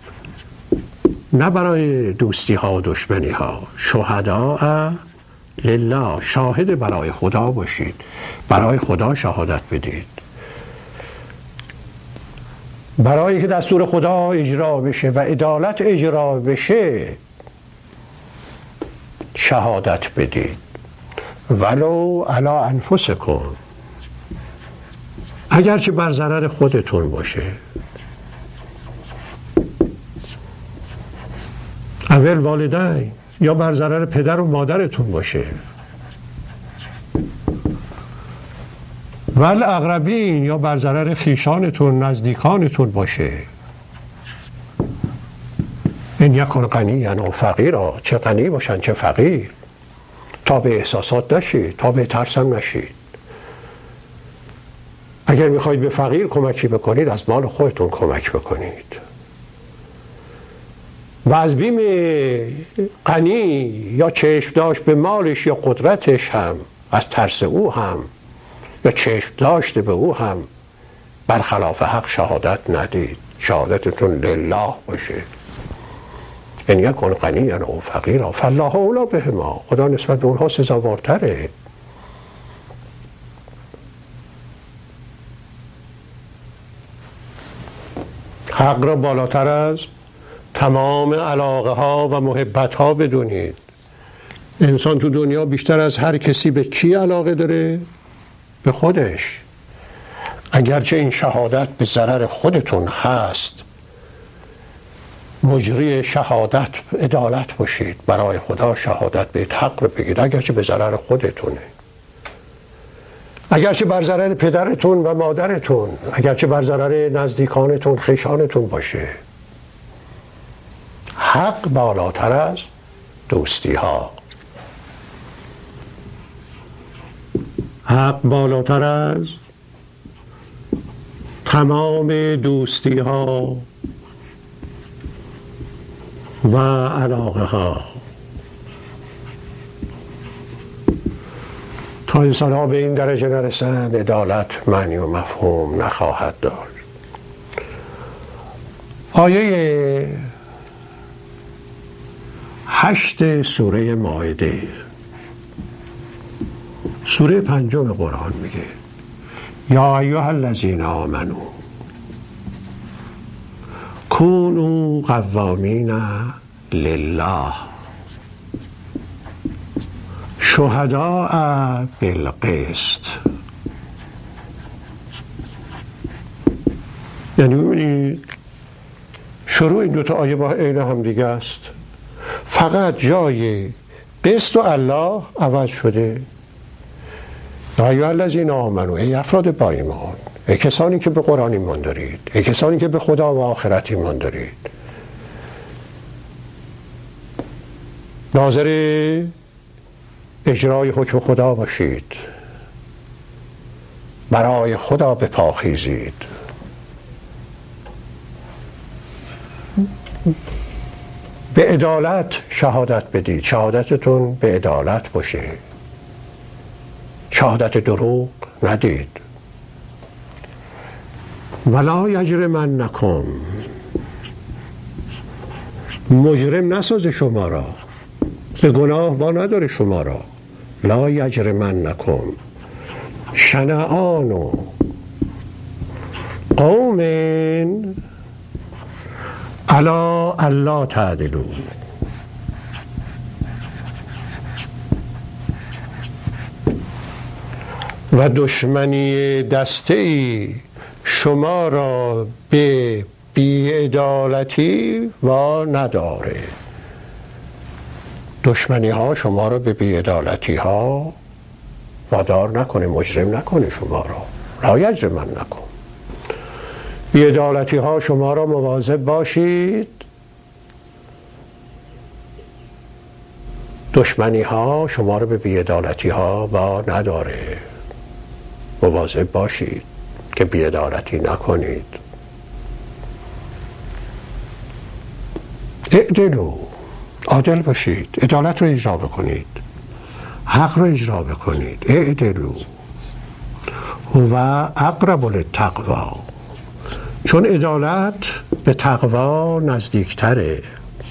نه برای دوستی ها و دشمنی ها. شهداء لله، شاهد برای خدا باشید، برای خدا شهادت بدید، برای که دستور خدا اجرا بشه و عدالت اجرا بشه شهادت بدید. ولو علی انفسکم، اگرچه بر ضرر خودتون باشه، اول والدین، یا بر ضرر پدر و مادرتون باشه، ول اقربین، یا بر ضرر خیشانتون نزدیکانتون باشه. این یکن غنیا و فقیرا، چه غنی باشن چه فقیر، تا به احساسات نشید، تا به ترسم نشید. اگر میخواید به فقیر کمکی بکنید، از مال خودتون کمک بکنید و از بیم غنی یا چشم داشت به مالش یا قدرتش هم، از ترس او هم یا چشم داشته به او هم برخلاف حق شهادت ندید. شهادتتون لله باشه. این یکن غنیا و فقیرا فالله اولی بهما، خدا نسبت به اونها سزاوارتره. حق را بالاتر از تمام علاقه ها و محبت ها بدونید. انسان تو دنیا بیشتر از هر کسی به کی علاقه داره؟ به خودش. اگرچه این شهادت به ضرر خودتون هست، مجری شهادت عدالت باشید، برای خدا شهادت بدید، حق رو بگید، اگرچه به ضرر خودتونه، اگرچه بر ضرر پدرتون و مادرتون، اگرچه بر ضرر نزدیکانتون خیشانتون باشه. حق بالاتر از دوستی ها، حق بالاتر از تمام دوستی ها و علاقه ها. تا انسان ها به این درجه نرسند، عدالت معنی و مفهوم نخواهد داشت. آیه 8 سوره مائده، سوره 5 قرآن میگه یا ایها الذین آمنوا کونوا قوامین لله شهداء بالقسط. یعنی ببینید شروع این دوتا آیه با عین هم دیگه است، فقط جای قسط و الله عوض شده. یا ایها الذین آمنوا، ای افراد با ایمان، ای کسانی که به قرآن ایمان دارید، ای کسانی که به خدا و آخرت ایمان دارید، ناظر اجرای حکم خدا باشید، برای خدا بپاخیزید، به عدالت شهادت بدید، شهادتتون به عدالت باشه، شهادت دروغ ندید. ولا یجرمنکم، مجرم نساز شما را، به گناه وا نداره شما را. لا یجرمنکم شنآن قوم علی الا تعدلوا، و دشمنی دسته‌ای شما را به بی‌عدالتی وا نداره. دشمنی ها شما را به بی‌عدالتی ها وادار نکنه، مجرم نکنه شما را. لا یجرمنکم، بی‌عدالتی ها شما را مواظب باشید، دشمنی ها شما را به بی‌عدالتی ها وا نداره. مواظب باشید که بی‌عدالتی نکنید. اعدلوا، عادل باشید، عدالت رو اجرا بکنید، حق رو اجرا بکنید. اعدلوا هو اقرب للتقوی، چون عدالت به تقوا نزدیکتره.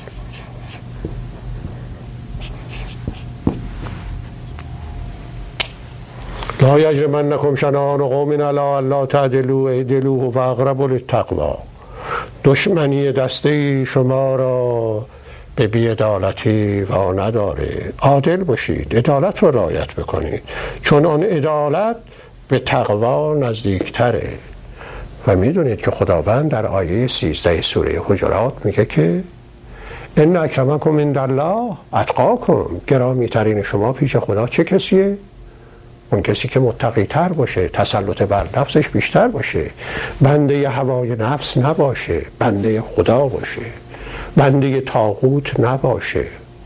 لا یجرمنکم شنآن قوم علی الا تعدلوا اعدلوا هو اقرب للتقوی، دشمنی دسته شما را به بی‌عدالتی وا نداره. عادل باشید، عدالت رو رعایت بکنید، چون آن عدالت به تقوا نزدیکتره. و میدونید که خداوند در آیه 13 سوره حجرات میگه که ان اکرمکم عند الله اتقاکم، گرامی ترین شما پیش خدا چه کسیه؟ اون کسی که متقی تر باشه، تسلط بر نفسش بیشتر باشه، بنده هوای نفس نباشه، بنده خدا باشه، بنده طاغوت نباشه،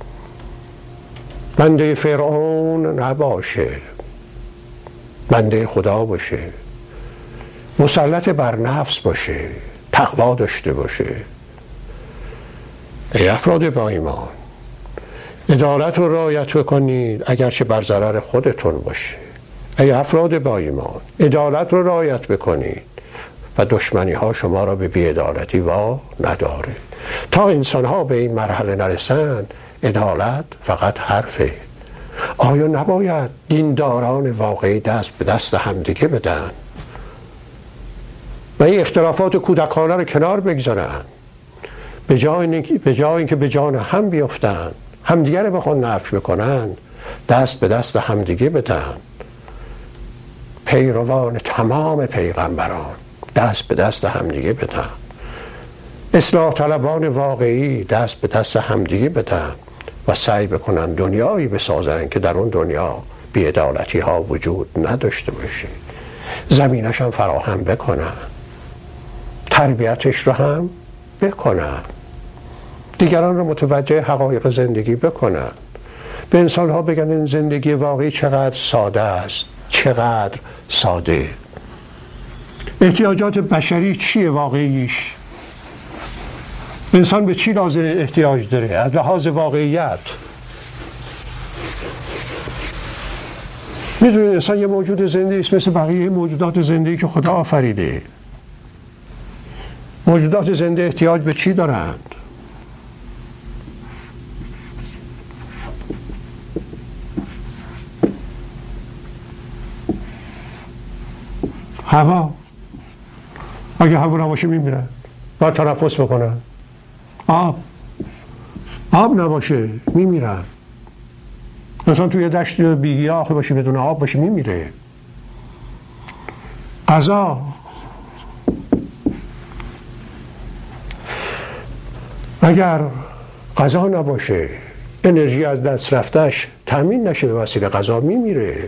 بنده فرعون نباشه، بنده خدا باشه، مسلط بر نفس باشه، تقوا داشته باشه. ای افراد با ایمان، عدالت رو رعایت بکنید اگرچه بر ضرر خودتون باشه. ای افراد با ایمان، عدالت رو رعایت بکنید و دشمنی ها شما را به بی‌عدالتی وا نداره. تا انسان ها به این مرحله نرسند، عدالت فقط حرفه. آیا نباید دینداران واقعی دست به دست همدیگه بدن و این اختلافات کودکانه رو کنار بگذارن، به جای اینکه به جان هم بیفتن، همدیگه رو بخوان نفی بکنن، دست به دست همدیگه بدن؟ پیروان تمام پیغمبران دست به دست همدیگه بدن، اصلاح طلبان واقعی دست به دست همدیگه بدن و سعی بکنن دنیایی بسازن که در اون دنیا بی‌عدالتی ها وجود نداشته باشه، زمینش هم فراهم بکنن، تربیتش رو هم بکنن، دیگران رو متوجه حقایق زندگی بکنن، به انسان ها بگن این زندگی واقعی چقدر ساده است، چقدر ساده. احتیاجات بشری چیه واقعیش؟ انسان به چی لازم احتیاج داره از لحاظ واقعیت؟ میدونید انسان یه موجود زنده است مثل بقیه موجودات زنده که خدا آفریده. موجودات زنده احتیاج به چی دارند؟ هوا. اگه هوا نباشه میمیرن، باید تنفس بکنن. آب نباشه میمیرن. مثلا توی دشت بیگیاه باشه بدون آب باشه میمیره. غذا، اگر غذا نباشه، انرژی از دست رفتش تامین نشه به وسیله غذا، میمیره.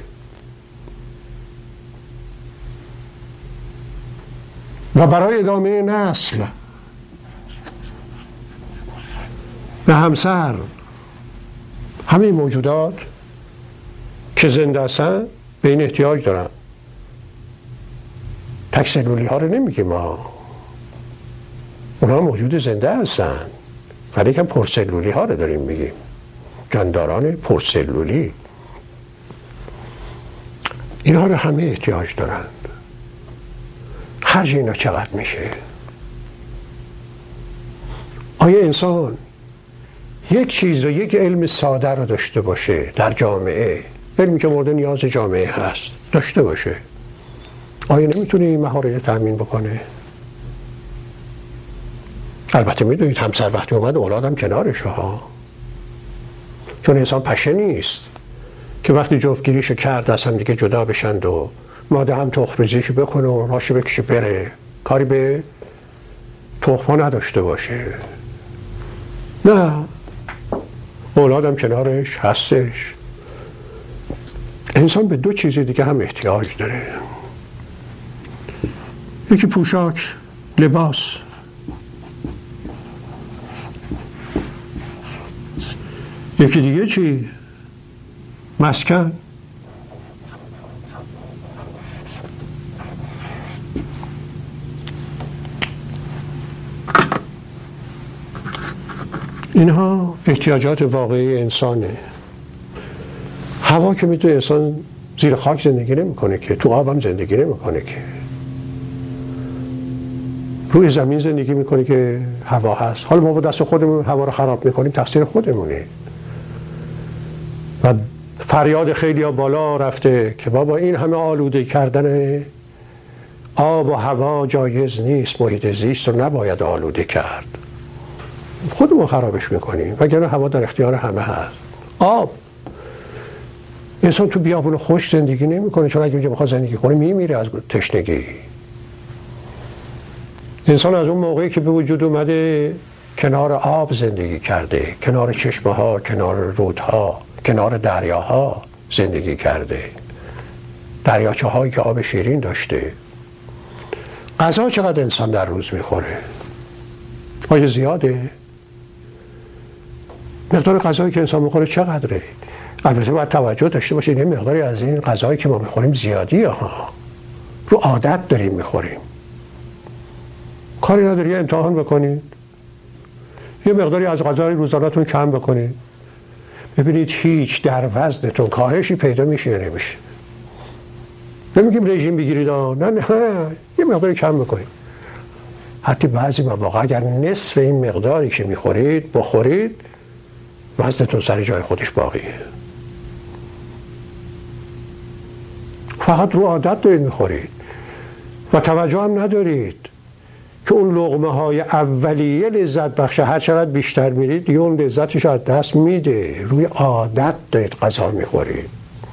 و برای ادامه نسل به همسر همه موجودات که زنده هستن به این احتیاج دارن. تک سلولی ها رو نمیگیم ما، اونا موجود زنده هستن، ولی که پرسلولی ها رو داریم میگیم، جانداران پرسلولی. اینها رو همه احتیاج دارند. خرج اینا چقدر میشه؟ آیا انسان یک چیز رو، یک علم ساده رو داشته باشه در جامعه، علمی که مورد نیاز جامعه هست داشته باشه، آیا نمیتونه این مهارت رو تأمین بکنه؟ البته میدونید همسر وقتی اومد اولادم کنارش ها، چون انسان پشه نیست که وقتی جفتگیریشو کرد از هم دیگه جدا بشند و ماده هم تخم ریزیشو بکنه و راشو بکشه بره، کاری به تخم‌ها نداشته باشه. نه، اولادم کنارش هستش. انسان به دو چیز دیگه هم احتیاج داره، یکی پوشاک، لباس، یکی دیگه چی؟ مسکن. اینها احتیاجات واقعی انسانه. هوا که میتونه، انسان زیر خاک زندگی نمیکنه که، تو آب هم زندگی نمیکنه که، روی زمین زندگی میکنه که هوا هست. حالا ما با دست خودمون هوا رو خراب میکنیم، تقصیر خودمونه. و فریاد خیلی ها بالا رفته که بابا این همه آلوده کردن آب و هوا جایز نیست، محیط زیست رو نباید آلوده کرد. خودمون خرابش میکنیم، وگرنه هوا در اختیار همه هست. آب، انسان تو بیابون خوش زندگی نمیکنه، چون اگه اونجا بخواد زندگی کنه میمیره از تشنگی. انسان از اون موقعی که به وجود اومده کنار آب زندگی کرده، کنار چشمه ها، کنار رودها، کنار دریاها زندگی کرده، دریاچه هایی که آب شیرین داشته. غذا چقدر انسان در روز میخوره؟ آیا زیاده؟ مقدار غذایی که انسان میخوره چقدره؟ البته باید توجه داشته باشید یه مقداری از این غذایی که ما میخوریم زیادیه ها، رو عادت داریم میخوریم. کاری نداری یه امتحان بکنید، یه مقداری از غذای روزانه‌تون کم بکنید، ببینید هیچ در وزنتون کاهشی پیدا میشه یا نمیشه. نمیگیم رژیم بگیرید، نه یه مقداری کم بکنید. حتی بعضی مواقع اگر نصف این مقداری که میخورید بخورید، وزنتون سر جای خودش باقیه. فقط رو عادت دارید میخورید و توجه هم ندارید که اون لقمه های اولیه لذت بخشه، هر چقدر بیشتر میرید دیگه اون لذتش از دست میده. روی عادت دارید غذا میخورید.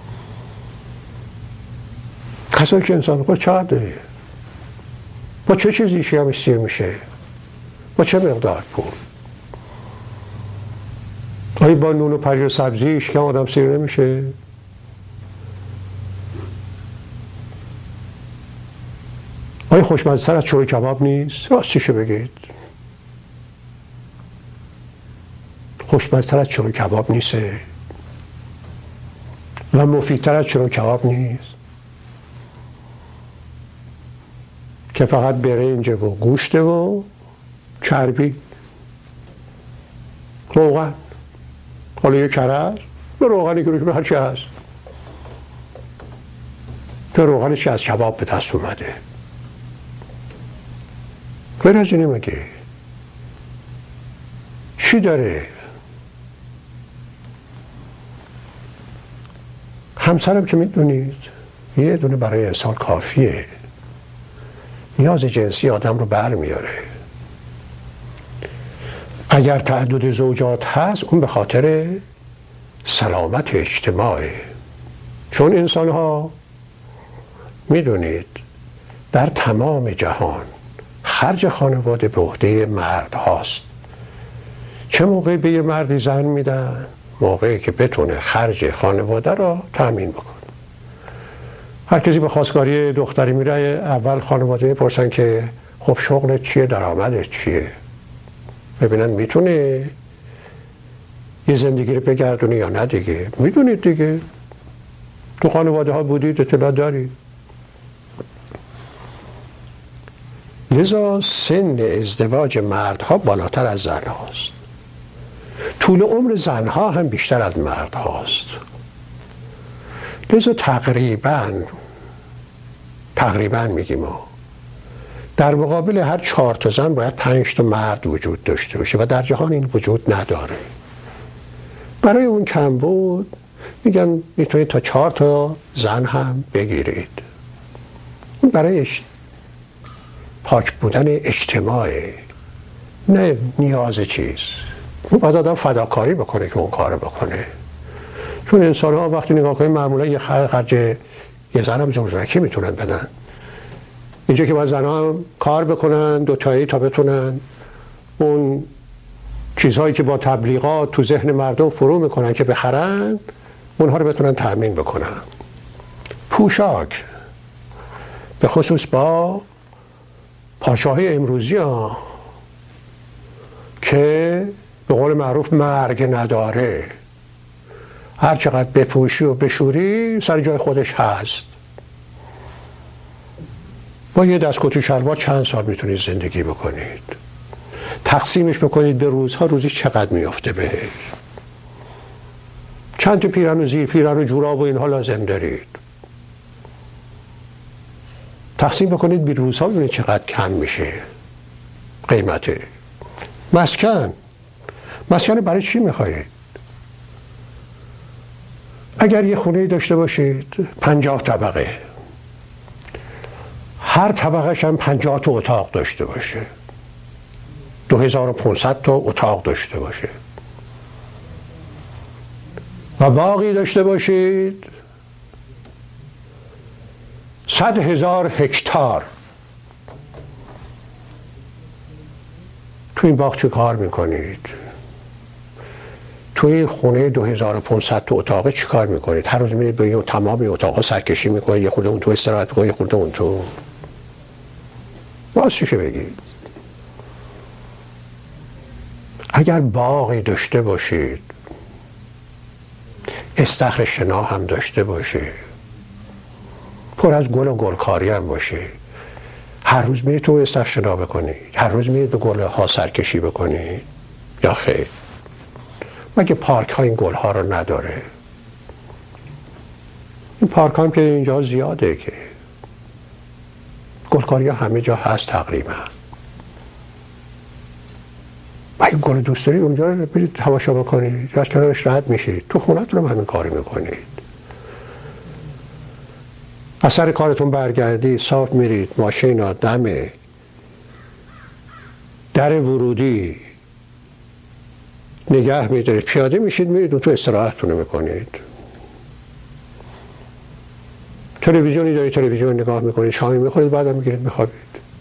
غذایی که انسان میخوره چقدر داره؟ با چه چیزی شیمش سیر میشه؟ با چه مقدار پول؟ آیا با نون و پنیر و سبزی شکم آدم سیر نمیشه؟ آیا خوشمزه تر از چوری کباب نیست؟ راستیشو بگید. خوشمزه تر از چوری کباب نیست و مفیدتر از چوری کباب نیست که فقط برنج و گوشت و چربی، روغن، حالا یه کرز به روغنی که روش به هر چی هست، که روغنش از کباب به دست اومده. غیر از اینه مگه چی داره؟ همسرم که میدونید یه دونه برای انسان کافیه. نیاز جنسی آدم رو برمیاره. اگر تعدد زوجات هست اون به خاطر سلامت اجتماعه، چون انسان ها میدونید در تمام جهان خرج خانواده به عهده مرد هاست. چه موقعی به یه مردی زن میدن؟ موقعی که بتونه خرج خانواده را تأمین بکنه. هر کسی به خواستگاری دختری میره اول خانواده میپرسن که خب شغلت چیه، درآمدت چیه، ببینن میتونه یه زندگی رو بگردونی یا نه دیگه. میدونید دیگه، تو خانواده ها بودید، اطلاع دارید. لذا سن ازدواج مردها بالاتر از زن هاست. طول عمر زنها هم بیشتر از مرد هاست. لذا تقریبا میگیم ما در مقابل هر 4 تا زن باید 5 تا مرد وجود داشته باشه و در جهان این وجود نداره. برای اون کم بود میگن میتونید تا 4 تا زن هم بگیرید. اون برای پاک بودن اجتماعه، نه نیاز چیز. باید آدم فداکاری بکنه که اون کار بکنه. چون انسان ها وقتی نگاه کنید معمولا یه خرج یه زن هم زوجکی میتونن بدن. اینجا که باید زن ها کار بکنن 2 تایی تا بتونن اون چیزهایی که با تبلیغات تو ذهن مردم فرو میکنن که بخرن، اونها رو بتونن تأمین بکنن. پوشاک به خصوص با پادشاهی امروزی ها که به قول معروف مرگ نداره، هر چقدر بپوشی و بشوری سر جای خودش هست. با یه دستکت و شلوار چند سال میتونید زندگی بکنید. تقسیمش بکنید به روزها، روزی چقدر میافته بهش. چند تا پیرن و زیر پیرن و جوراب و اینها لازم دارید. تقسیم بکنید به روزها، ببینید چقدر کم میشه قیمته. مسکن برای چی میخواهید؟ اگر یه خونه داشته باشید 50 طبقه، هر طبقهش هم 50 تا اتاق داشته باشه، 2500 تا اتاق داشته باشه و باغی داشته باشید 100,000 هکتار. تو این باغ چه کار میکنید؟ تو این خونه 2500 تا اتاقه چی کار میکنید؟ هر روز میرید به این تمام اتاقها سرکشی میکنید، یه خورده اون تو استراحت میکنید، یه خورده اون تو. باز چیشه بگید؟ اگر باغی داشته باشید، استخر شنا هم داشته باشه، پر از گل و گلکاری هم باشه، هر روز میرید تو استخر شنا بکنید، هر روز میرید به گل ها سرکشی بکنید یا خیر؟ مگه پارک ها این گل ها رو نداره؟ این پارک ها هم که اینجا زیاده که گلکاری ها همه جا هست تقریبا. اگه گل دوست دارید اونجا رو برید تماشا بکنید، از کنارش رد میشید، تو خونتون هم همین کاری میکنید. از سر کارتون برگردید، صاف میرید، ماشین ها دمه، در ورودی نگه میدارید، پیاده میشید میرید تو استراحتتون میکنید. تلویزیونی دارید، تلویزیون نگاه میکنید، شامی میخورید، بعدم میگیرید میخوابید.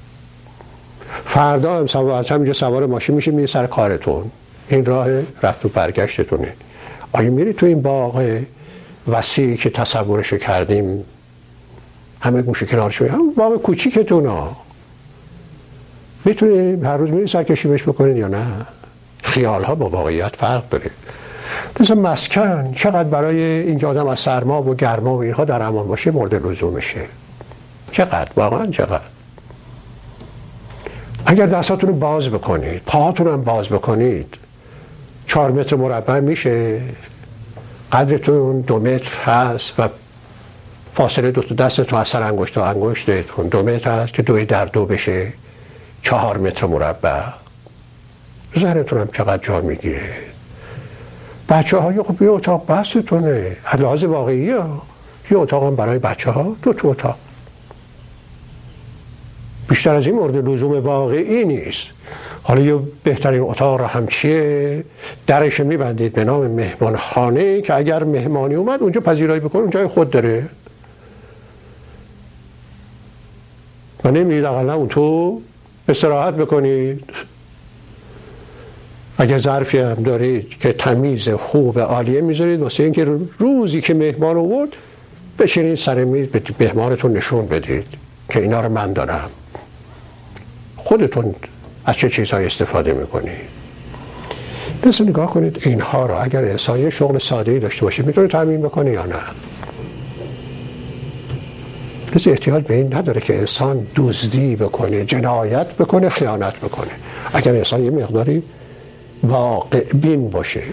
فردا هم از همینجا سوار ماشین میشید میرید سر کارتون. این راه رفت و برگشتتونه. آیا میرید تو این باغ وسیعی که تصورشو کردیم همه گوشه کنارش میرید، هم باغ کوچیکتون ها، میتونید هر روز میرید سرکشی بهش بکنید یا نه؟ خیال ها با واقعیت فرق داره. مثل مسکن چقدر برای اینکه آدم از سرما و گرما و اینها در امان باشه مورد لزومشه. چقدر واقعا چقدر. اگر دستاتون رو باز بکنید، پاهاتون رو هم باز بکنید، 4 متر مربع میشه، قدرتون 2 متر هست و فاصله دو تا دستتون از سر انگشت تا انگشتتون 2 متر هست که 2 در 2 بشه 4 متر مربع. ذهنتون هم چقدر جا میگیره. بچه ها خب یه اتاق بستونه، لحاظ واقعی ها. یه اتاق هم برای بچه ها، 2 تا اتاق. بیشتر از این مورد لزوم واقعی نیست. حالا یه بهترین اتاق را هم چیه؟ درش میبندید به نام مهمان خانه که اگر مهمانی اومد اونجا پذیرایی بکنه، اونجای خود داره و نمیرید اقلا اون تو استراحت بکنید. اگر ظرفی هم دارید که تمیز خوب عالیه میذارید واسه اینکه روزی که مهمان آورد بشینید سر میز به مهمانتون نشون بدید که اینا رو من دارم. خودتون از چه چیزهای استفاده میکنید؟ پس نگاه کنید اینها را اگر انسان یه شغل ساده‌ای داشته باشه میتونه تامین بکنه یا نه. کسی احتیاج به این نداره که انسان دزدی بکنه، جنایت بکنه، خیانت بکنه. اگر انسان یه مقداری واقع بین باشه،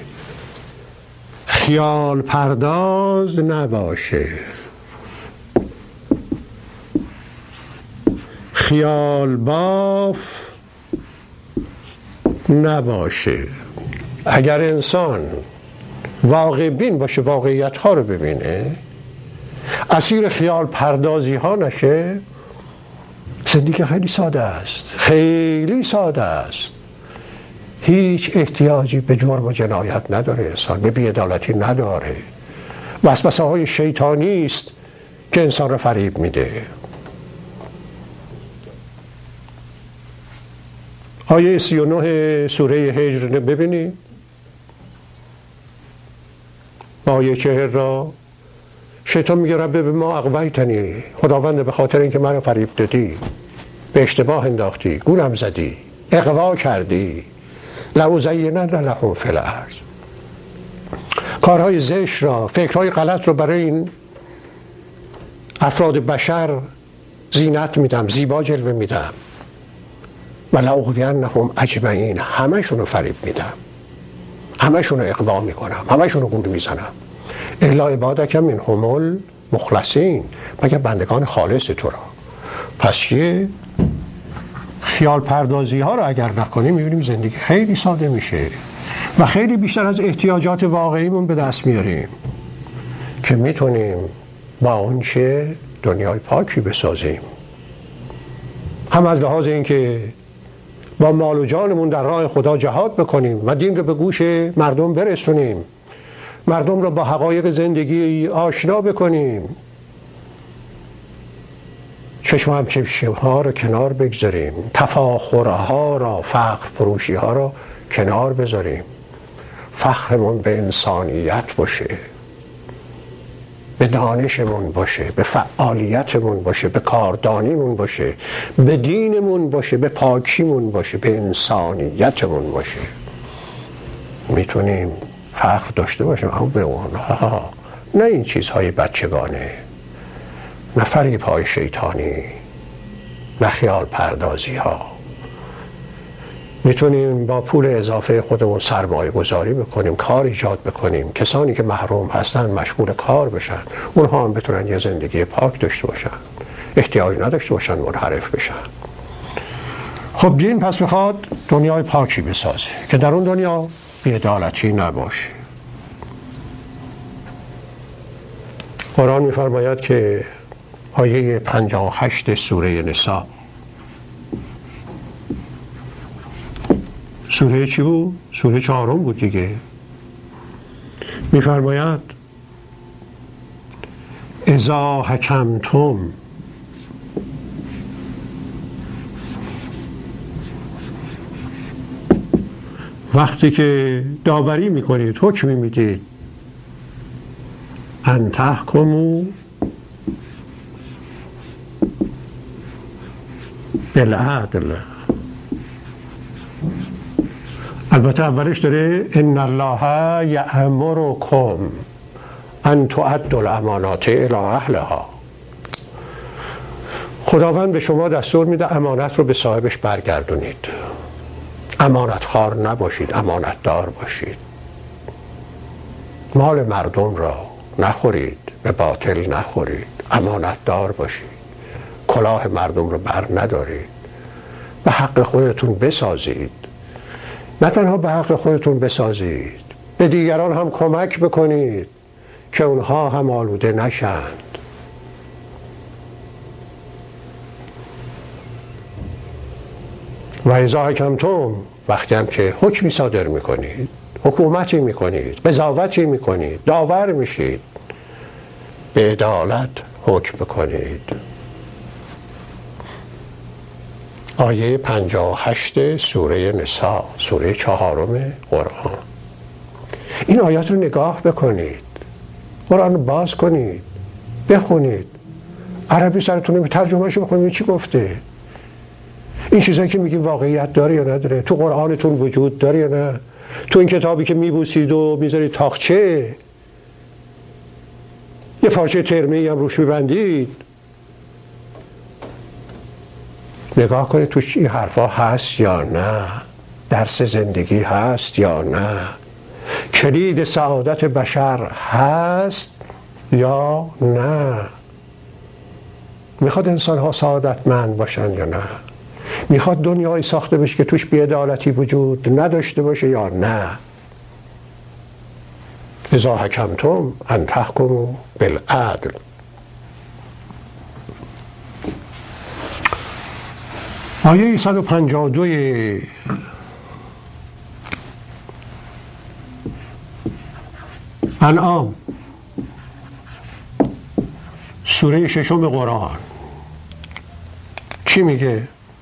خیال پرداز نباشه، خیال باف نباشه، اگر انسان واقع بین باشه، واقعیت ها رو ببینه، اسیر خیال پردازی ها نشه، زندگی خیلی ساده است، خیلی ساده است. هیچ احتیاجی به جرم و جنایت نداره، انسان به بی‌عدالتی نداره. وسوسه های شیطانی است که انسان را فریب میده. آیه 39 سوره هجر ببینید. آیه 40 را شیطان میگه رب به ما اغویتنی، خداوند به خاطر اینکه من رو فریب دادی، به اشتباه انداختی، گولم زدی، اغوا کردی، لأزینن لهم فی الارض، کارهای زشت را، فکرهای غلط رو برای این افراد بشر زینت میدم، زیبا جلوه میدم، و لأغوینهم اجمعین، همشون رو فریب میدم، همشون رو اغوا میکنم، همشون رو گول میزنم، الا عبادک منهم المخلصین، مگر بندگان خالص تو را. پس یه خیال پردازی ها رو اگر نکنیم میبینیم زندگی خیلی ساده میشه و خیلی بیشتر از احتیاجات واقعیمون به دست میاریم که میتونیم با اون چه دنیای پاکی بسازیم. هم از لحاظ این که با مال و جانمون در راه خدا جهاد بکنیم و دین رو به گوش مردم برسونیم، مردم رو با حقایق زندگی آشنا بکنیم، چشم هم چشم ها رو کنار بگذاریم، تفاخرها را، فخر فروشی ها را کنار بذاریم، فخرمون به انسانیت باشه، به دانشمون باشه، به فعالیتمون باشه، به کاردانیمون باشه، به دینمون باشه، به پاکیمون باشه، به انسانیتمون باشه. میتونیم فخر داشته باشیم اما به اونها، نه این چیزهای بچگانه، نه فریب های شیطانی، نه خیال پردازی ها. میتونیم با پول اضافه خودمون سرمایه گذاری بکنیم، کار ایجاد بکنیم، کسانی که محروم هستن مشغول کار بشن، اونها هم بتونن یه زندگی پاک داشته باشن، احتیاج نداشته باشن منحرف بشن. خب دین پس میخواد دنیای پاکی بسازه که در اون دنیا بی‌عدالتی نباشه. قرآن میفرماید که آیه 58 سوره نساء، سوره چی بود؟ سوره 4 بود دیگه. میفرماید اذا حکمتم، وقتی که داوری میکنید، حکمی میدید، ان تحکموا بالعدل. البته اولش داره ان الله یأمرکم ان تؤدوا الامانات الی اهلها. خداوند به شما دستور میده امانت رو به صاحبش برگردونید، امانت خوار نباشید، امانت دار باشید، مال مردم را نخورید، به باطل نخورید، امانت دار باشید، کلاه مردم رو بر ندارید، به حق خودتون بسازید. نه تنها به حق خودتون بسازید، به دیگران هم کمک بکنید که اونها هم آلوده نشند. و اذا حکمتم، وقتی هم که حکمی صادر میکنید، حکومتی میکنید، قضاوتی میکنید، داور میشید، به عدالت حکم بکنید. آیه 58 سوره نساء، سوره 4 قرآن. این آیات رو نگاه بکنید، قرآن رو باز کنید، بخونید، عربی سرتون رو ترجمهشو بخونید چی گفته. این چیزایی که میگی واقعیت داره یا نداره، تو قرآنتون وجود داره یا نه، تو این کتابی که میبوسید و میذارید تاقچه، یه پارچه ترمه‌ای هم روش میبندید، نگاه کنید توش این حرفا هست یا نه، درس زندگی هست یا نه، کلید سعادت بشر هست یا نه. میخواد انسان ها سعادتمند باشن یا نه؟ میخواد دنیایی ساخته بشه که توش بی‌عدالتی وجود نداشته باشه یا نه؟ اذا حکمتم ان تحکموا بالعدل. آیه 152 انعام، سوره 6 قرآن چی میگه؟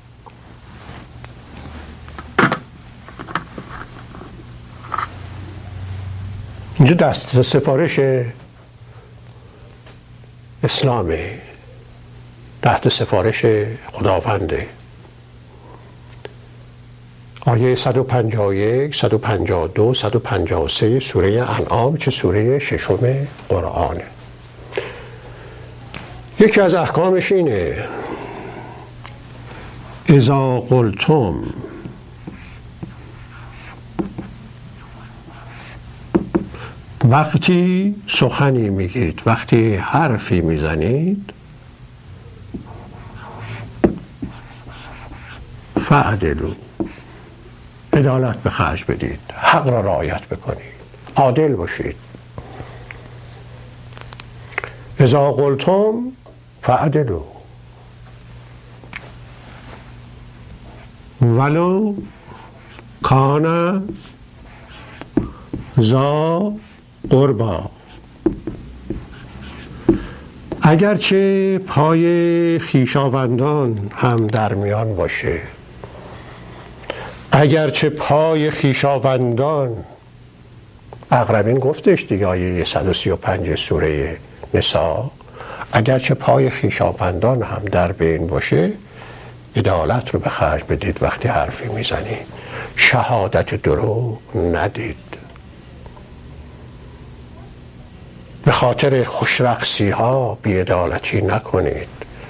اینجا دست سفارش اسلامه، تحت سفارش خداونده. آیه 151 152 153 سوره انعام که سوره 6 قرآنه. یکی از احکامش اینه اذا قلتم، وقتی سخنی میگید، وقتی حرفی میزنید، فعدلو، عدالت به خرج بدید، حق را رعایت بکنید، عادل باشید. اذا قلتم فعدلو ولو کان ذا قربا، اگرچه پای خویشاوندان هم در میان باشه، اگرچه پای خویشاوندان، اقربین گفتش دیگه آیه 135 سوره نساء، اگرچه پای خویشاوندان هم در بین باشه، عدالت رو به خرج بدید وقتی حرفی میزنید، شهادت دروغ ندید، به خاطر خوشرقصی ها بی‌عدالتی نکنید،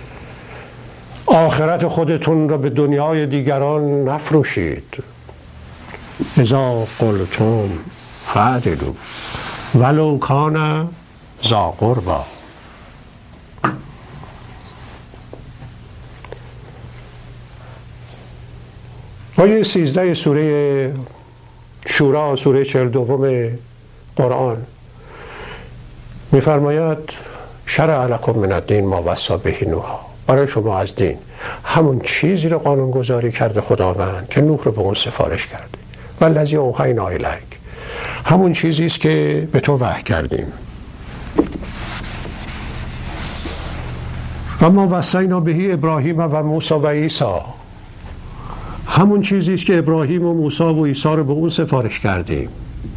آخرت خودتون را به دنیای دیگران نفروشید. اذا قلتم فعدلوا ولو کان ذا قربا. آیه 13 سوره شورا، سوره 42 قرآن میفرماید شرع لکم من الدین ما وصی به نوح، برای شما از دین همون چیزی رو قانون گذاری کرده خداوند که نوح رو به اون سفارش کرده، والذی اوحینا الیک، همون چیزی است که به تو وحی کردیم. و ما وصینا به ابراهیم و موسی و عیسی، همون چیزی است که ابراهیم و موسی و عیسی رو به اون سفارش کردیم.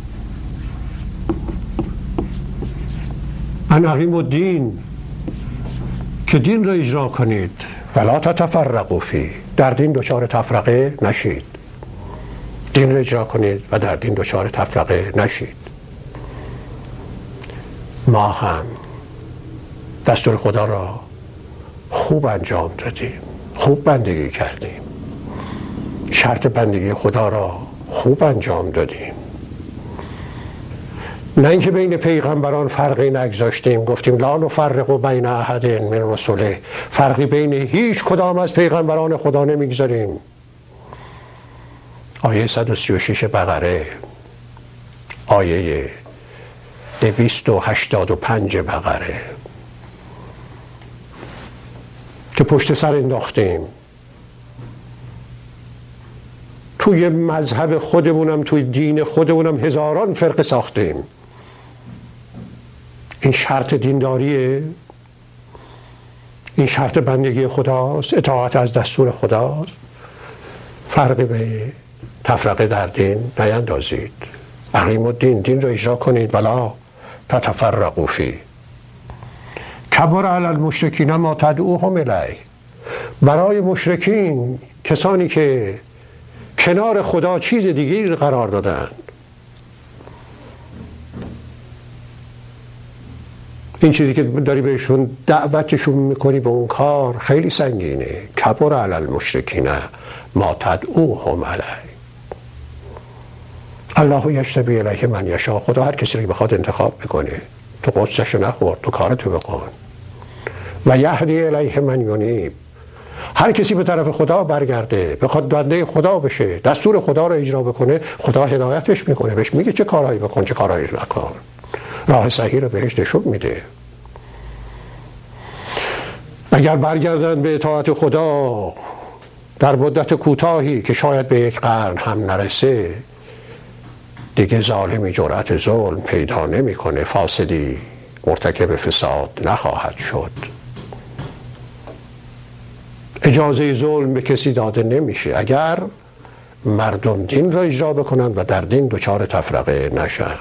ان اقیموا الدین، که دین را اجرا کنید، ولا تتفرقوا فیه، در دین دچار تفرقه نشید. دین را اجرا کنید و در دین دچار تفرقه نشید. ما هم دستور خدا را خوب انجام دادیم، خوب بندگی کردیم، شرط بندگی خدا را خوب انجام دادیم، نه اینکه بین پیغمبران فرقی نگذاشتیم، گفتیم لا نفرق بین احد من رسله، فرقی بین هیچ کدام از پیغمبران خدا نمیگذاریم. آیه 136 بقره، آیه 285 بقره که پشت سر انداختیم. توی مذهب خودمونم، توی دین خودمونم هزاران فرقه ساختیم. این شرط دینداریه، این شرط بندگی خداست، اطاعت از دستور خداست. فرقی به تفرقه در دین نیندازید. اقیموا الدین، دین را اجرا کنید، ولا تتفرقوا فیه. کبر علی المشرکین ما تدعوهم الیه، برای مشرکین، کسانی که کنار خدا چیز دیگری قرار دادند، این چیزی که داری بهشون دعوتشون میکنی به اون کار خیلی سنگینه. کبر علی المشرکین ما تدعوهم علیه. الله یجتبی الیه من یشاء. خدا هر کسی رو بخواد انتخاب میکنه. تو قدسشو نخورد، تو کارتو بکن. و یهدی الیه من ینیب. هر کسی به طرف خدا برگرده، بخواد بنده خدا بشه، دستور خدا رو اجرا بکنه، خدا هدایتش میکنه، بهش میگه چه کارهایی بکن، چه کارهایی نکن، راه صحیح رو بهش نشون میده. اگر برگردن به اطاعت خدا در مدت کوتاهی که شاید به 1 قرن هم نرسه، دیگه ظالمی جرأت ظلم پیدا نمیکنه، فاسدی مرتکب فساد نخواهد شد. اجازه ظلم به کسی داده نمیشه اگر مردم دین را اجرا بکنند و در دین دچار تفرقه نشن.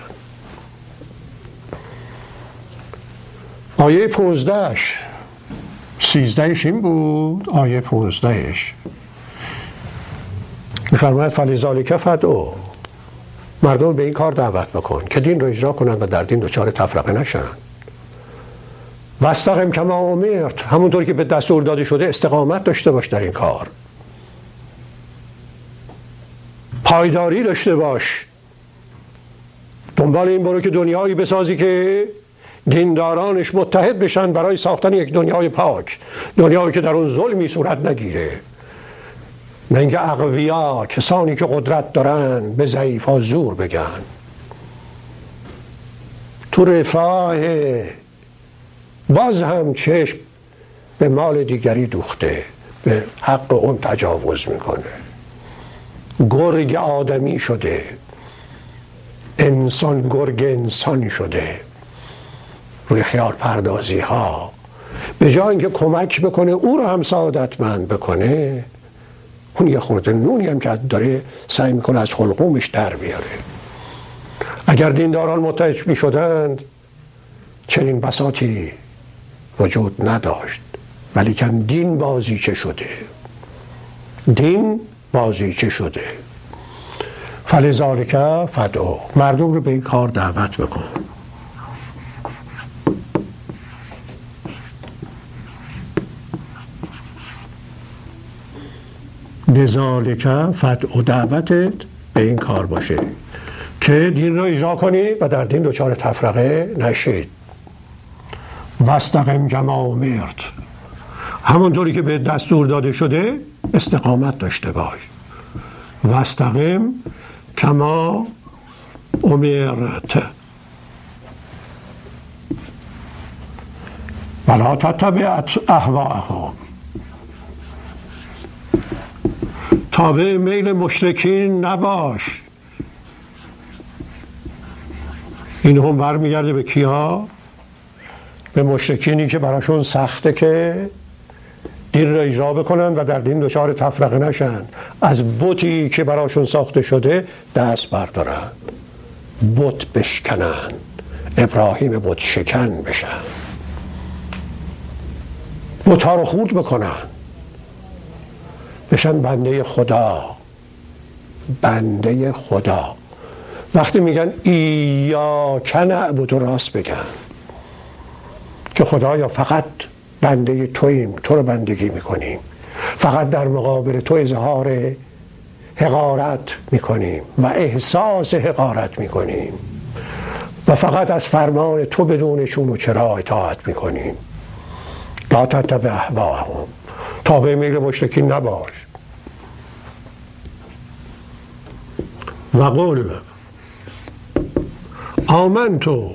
آیه 15 13 این بود. آیه 15 می‌فرماید فلذالک فدعوا. مردم به این کار دعوت بکن که دین را اجرا کنند و در دین دچار تفرقه نشن. واستقم کما امرت. همونطوری که به دستور داده شده استقامت داشته باش در این کار، پایداری داشته باش، دنبال این برو که دنیایی بسازی که دیندارانش متحد بشن برای ساختن یک دنیای پاک، دنیایی که در اون ظلمی صورت نگیره. نه اینکه اقویا، کسانی که قدرت دارن، به ضعیفا زور بگن. تو رفاه باز هم چشم به مال دیگری دوخته، به حق اون تجاوز میکنه، گرگ آدمی شده، انسان گرگ انسان شده، روی خیال پردازی ها. به جای اینکه کمک بکنه او رو هم سعادتمند بکنه، اون یه خورده نونی هم که داره سعی میکنه از حلقومش در بیاره. اگر دینداران متحد میشدند چنین بساطی وجود نداشت، ولیکن دین بازیچه شده، دین بازیچه شده. فلذالک فدعوا. مردم رو به این کار دعوت بکن. لذالک فدعوا. دعوتت به این کار باشه که دین رو اجرا کنی و در دین دچار تفرقه نشید. واستقم کما امرت. همونطوری که به دستور داده شده استقامت داشته باش. واستقم کما امرت ولا تتبع اهواءهم. تابع میل مشرکین نباش. این هم برمیگرده به کیا؟ به مشرکینی که براشون سخته که دین را اجرا بکنن و در دین دچار تفرقه نشن، از بتی که براشون ساخته شده دست بردارن، بت بشکنن، ابراهیم بت شکن بشن، بت‌ها رو خورد بکنن، بشن بنده خدا. بنده خدا. وقتی میگن ایاک نعبد، راست بگن که خدایا فقط بنده توییم، تو رو بندگی میکنیم، فقط در مقابل تو اظهار حقارت میکنیم و احساس حقارت میکنیم و فقط از فرمان تو بدون چون و چرا اطاعت میکنیم. لا تتبع اهواءهم. تابع میل مشرکین نباش. و قل آمنتو.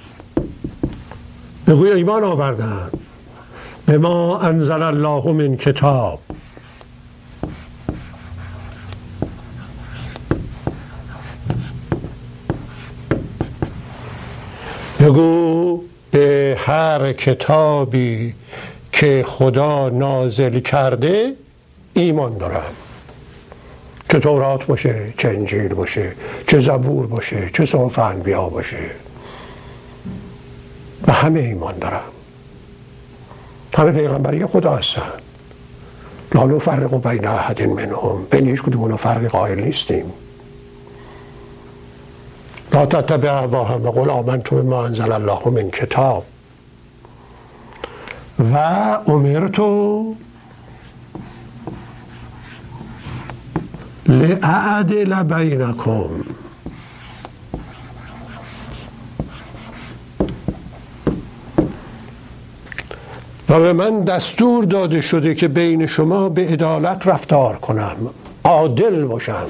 بگوی ایمان آوردن به ما انزل الله من کتاب. بگو به هر کتابی که خدا نازل کرده ایمان دارم، چه تورات باشه، چه انجیل باشه، چه زبور باشه، چه صحف انبیا باشه، و همه ایمان دارم. همه پیغمبری خدا هستن. لا نفرق بین احد منهم. بین هیچ کدوم اونا فرقی قائل نیستیم. لا تتبع اهواءهم وقل آمنت بما انزل الله من کتاب. و امرتو لأعدل بینکم، و به من دستور داده شده که بین شما به عدالت رفتار کنم، عادل باشم.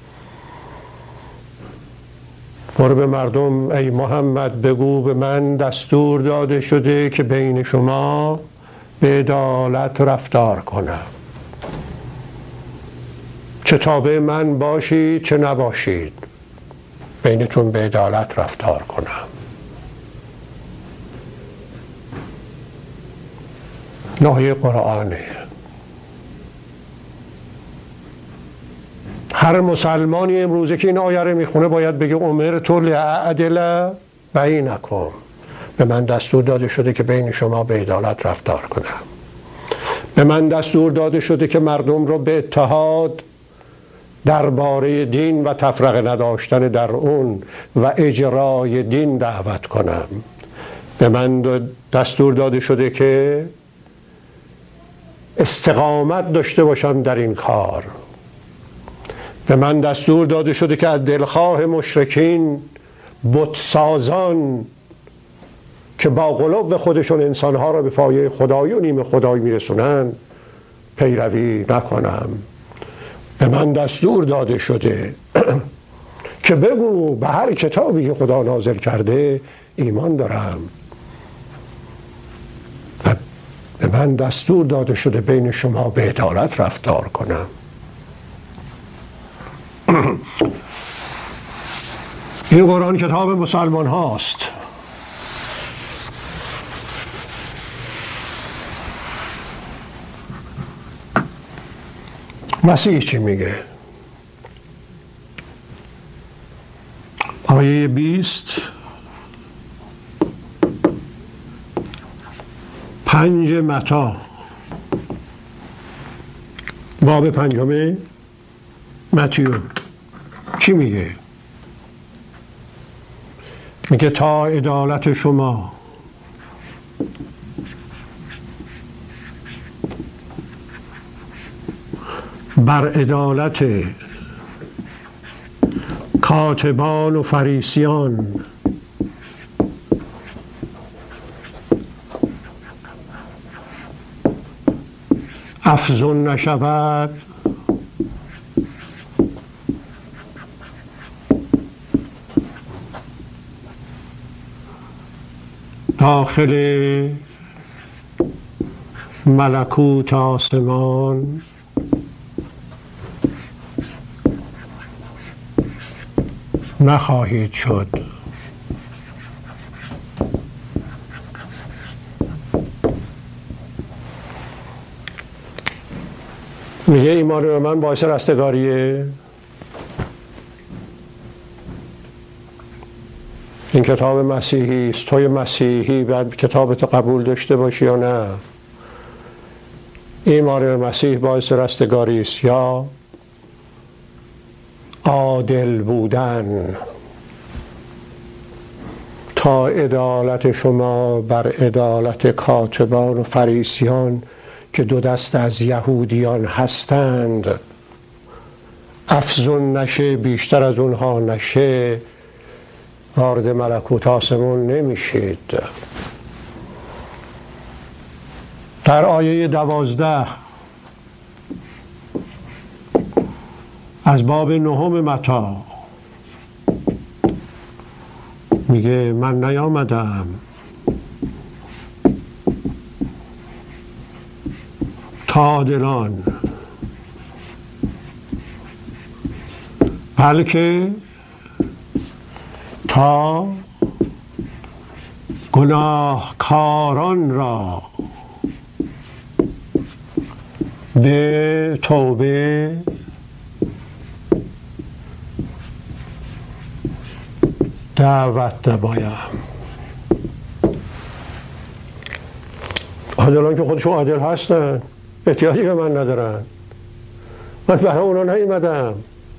برو به مردم ای محمد بگو به من دستور داده شده که بین شما به عدالت رفتار کنم، چه تابع من باشید چه نباشید، بینتون به عدالت رفتار کنم. نهی قرآنه. هر مسلمانی امروزه که این آیه رو میخونه باید بگه امرت لأعدل بینکم، به من دستور داده شده که بین شما به عدالت رفتار کنم، به من دستور داده شده که مردم رو به اتحاد درباره دین و تفرقه نداشتن در اون و اجرای دین دعوت کنم، به من دستور داده شده که استقامت داشته باشم در این کار، به من دستور داده شده که از دلخواه مشرکین، بتسازان که با قلوب خودشون انسانها را به پایه خدایی و نیم خدایی میرسونن پیروی نکنم. به من دستور داده شده که بگو به هر کتابی که خدا نازل کرده ایمان دارم، و به من دستور داده شده بین شما به عدالت رفتار کنم. این قرآن کتاب مسلمان هاست. مسیح چی میگه؟ آیه 20 5 متی، باب 5 متیو چی میگه؟ میگه تا عدالت شما بر عدالت کاتبان و فریسیان افزون نشود، داخل ملکوت آسمان نخواهید شد. میگه ایمان به من باعث رستگاریه. این کتاب مسیحی است، توی مسیحی باید کتابت قبول داشته باشی یا نه؟ ایمان به مسیح باعث رستگاری است یا عادل بودن؟ تا عدالت شما بر عدالت کاتبان و فریسیان که دو دست از یهودیان هستند افزون نشه، بیشتر از اونها نشه، وارد ملکوت آسمون نمیشید. در آیه 12 از باب 9 متی میگه من نیامدم تا عادلان، بلکه تا گناهکاران را به توبه دعوت نمایم. عادلان که خودشون عادل هستن احتیاجی به من ندارن، من برای اونا نیومدم،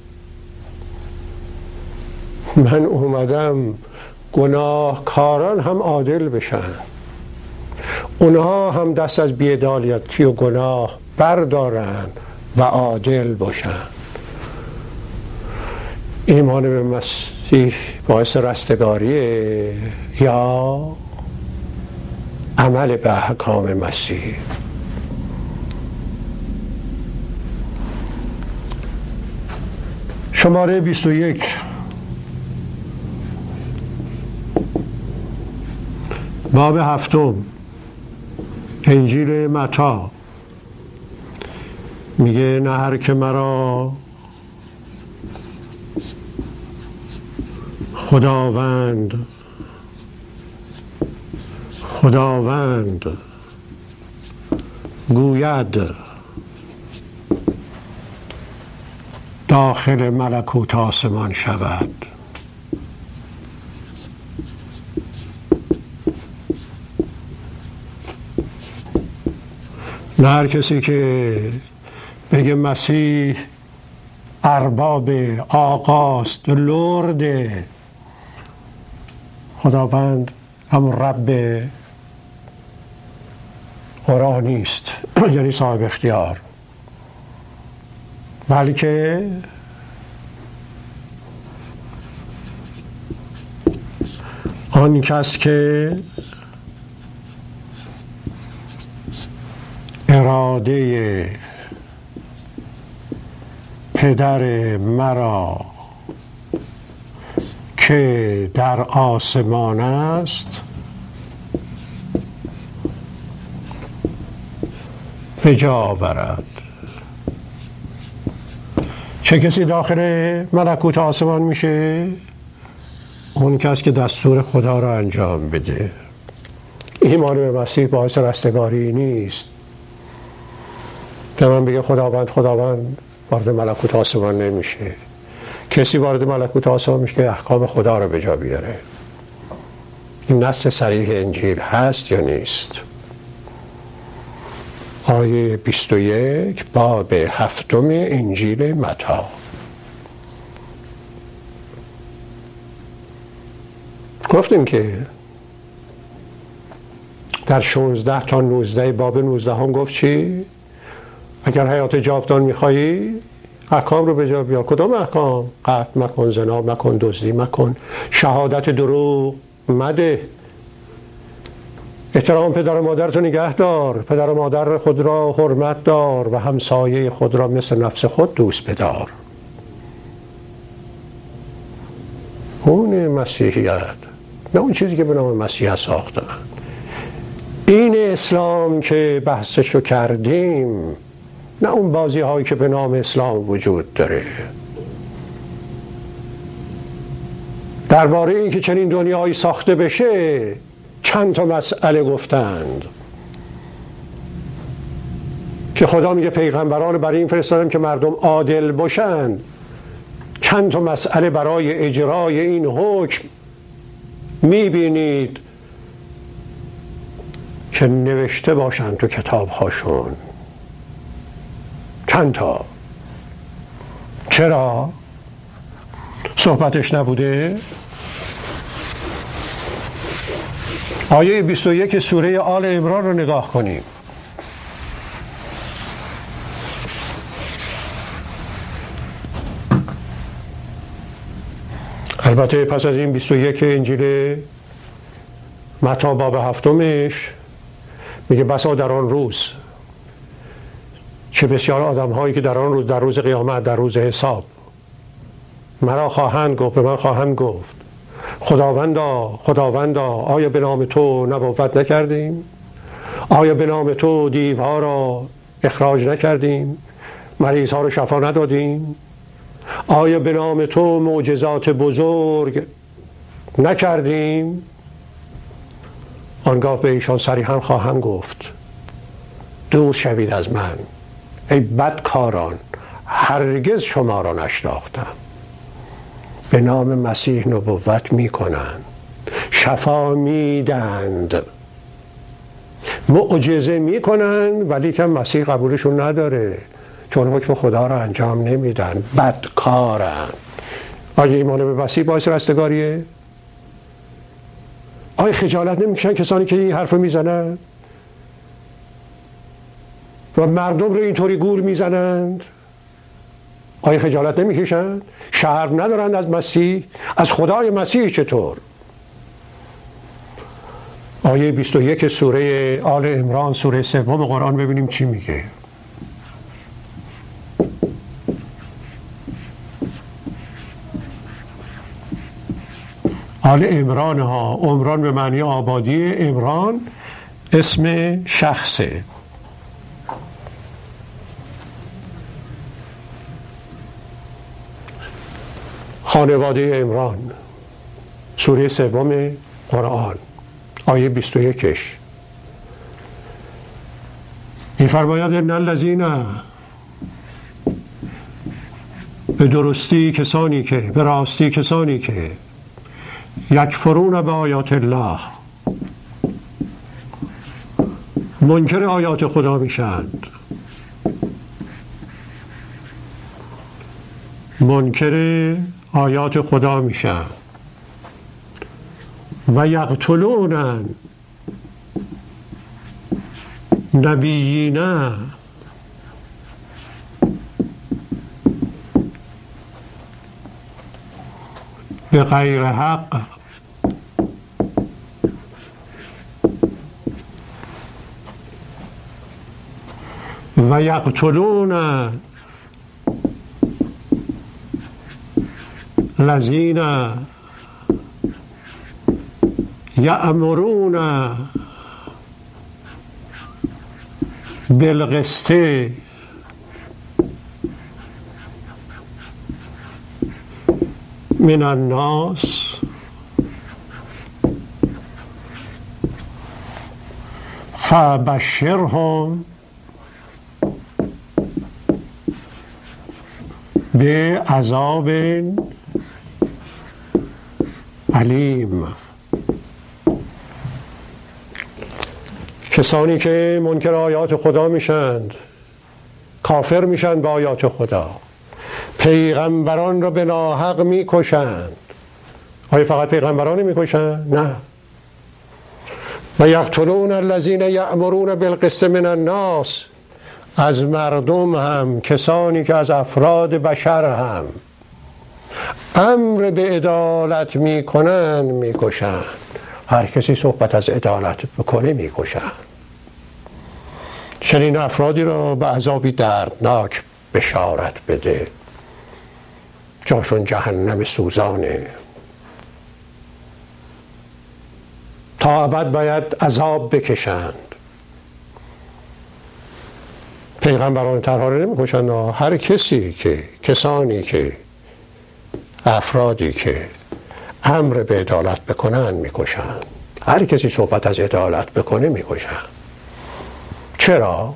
من اومدم گناهکاران هم عادل بشن. اونها هم دست از بی‌عدالتی و گناه بردارند و عادل باشند. ایمان به مسیح باعث رستگاریه یا عمل به احکام مسیح؟ شماره 21 باب 7 انجیل متی میگه نه هر که مرا خداوند گوید داخل ملکوت آسمان شود. نه هر کسی که بگه مسیح ارباب، آقاست، لرد، خداوند هم رب قرآنی است یعنی صاحب اختیار، بلکه آن کس که اراده پدر مرا که در آسمان است به جا آورد. چه کسی داخل ملکوت آسمان میشه؟ اون کس که دستور خدا را انجام بده. ایمان به مسیح باعث رستگاری نیست که من بگه خداوند وارد ملکوت آسمان نمیشه. کسی وارد ملکوت آسمان میشه که احکام خدا رو به جا بیاره. این نص صریح انجیل هست یا نیست؟ آیه 21 باب 7 انجیل متی. گفتیم که در 16 تا 19 باب 19 هم گفت چی؟ اگر حیات جاودان میخوایی احکام رو به جا بیار. کدام احکام؟ قتل مکن، زنا مکن، دزدی مکن، شهادت دروغ مده، احترام پدر و مادرتو نگه دار، پدر و مادر خود را حرمت دار و همسایه خود را مثل نفس خود دوست بدار. اون مسیحیت، نه اون چیزی که به نام مسیح ساختن. این اسلام که بحثشو کردیم، نه اون بازی هایی که به نام اسلام وجود داره. درباره این که چنین دنیایی ساخته بشه چند تا مسئله گفتند که خدا میگه پیغمبران برای این فرستادم که مردم عادل باشند. چند تا مسئله برای اجرای این حکم میبینید که نوشته باشند تو کتاب هاشون. چند تا. چرا؟ صحبتش نبوده؟ آیه 21 سوره آل عمران رو نگاه کنیم. البته پس از این 21 انجیل متی باب 7 میگه بسا در آن روز چه بسیار آدم هایی که در آن روز، در روز قیامت، در روز حساب مرا خواهند گفت، به من خواهند گفت خداوندا آیا به نام تو نبوت نکردیم؟ آیا به نام تو دیوها را اخراج نکردیم؟ مریض ها را شفا ندادیم؟ آیا به نام تو معجزات بزرگ نکردیم؟ آنگاه به ایشان صریحا خواهم گفت دور شوید از من ای بدکاران، هرگز شما را نشناختم. به نام مسیح نبوت میکنند، شفا میدند، معجزه میکنند، ولی که مسیح قبولشون نداره چون حکم خدا را انجام نمیدن. بدکارن. آیا ایمان به مسیح باعث رستگاریه؟ آیا خجالت نمیکشن کسانی که این حرف میزنن؟ و مردم رو اینطوری گول میزنند؟ آیا خجالت نمیکشند؟ شرم ندارند از مسیح؟ از خدای مسیح چطور؟ آیه 21 سوره آل عمران، سوره 3 قرآن، ببینیم چی میگه. آل عمران ها، عمران به معنی آبادی، عمران اسم شخصه. خانواده عمران، سوره 3 قرآن، آیه 21 می‌فرماید ان الذین، به درستی کسانی که، به راستی کسانی که یکفرون به آیات الله، منکر آیات خدا میشند، منکر آیات خدا میشن و یقتلون نبیین به غیر حق، و یقتلون الذین یأمرون بالقسط من الناس فبشرهم بعذاب علیم. کسانی که منکر آیات خدا میشند، کافر میشن به آیات خدا، پیغمبران را به ناحق میکشند. آیا فقط پیغمبران میکشند؟ نه. و یقتلون الذین یأمرون بالقسط من الناس، از مردم هم، کسانی که از افراد بشر هم امر به عدالت میکنن میکشند. هر کسی صحبت از عدالت بکنه میکشند. چنین افرادی را به عذابی دردناک بشارت بده، جاشون جهنم سوزانه، تا ابد باید عذاب بکشند. پیغمبران تنها رو نمیکشند، هر کسی که، کسانی که، افرادی که امر به عدالت بکنن میکشند. هر کسی صحبت از عدالت بکنه میکشند. چرا؟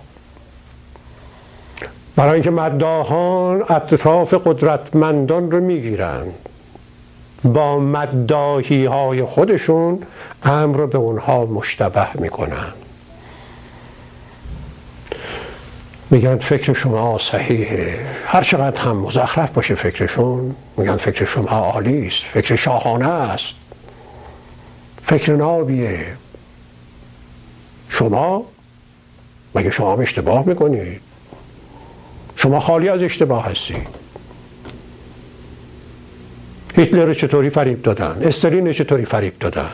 برای اینکه مداحان اطراف قدرتمندان رو میگیرند، با مداحی های خودشون امر رو به اونها مشتبه میکنن. میگن فکر شما صحیحه، هر چقدر هم مزخرف باشه فکرشون، میگن فکر شما عالی است، فکر شاهانه است، فکر نابیه. شما مگه شما هم اشتباه میکنید؟ شما خالی از اشتباه هستید. هیتلر رو چطوری فریب دادن؟ استالین رو چطوری فریب دادن؟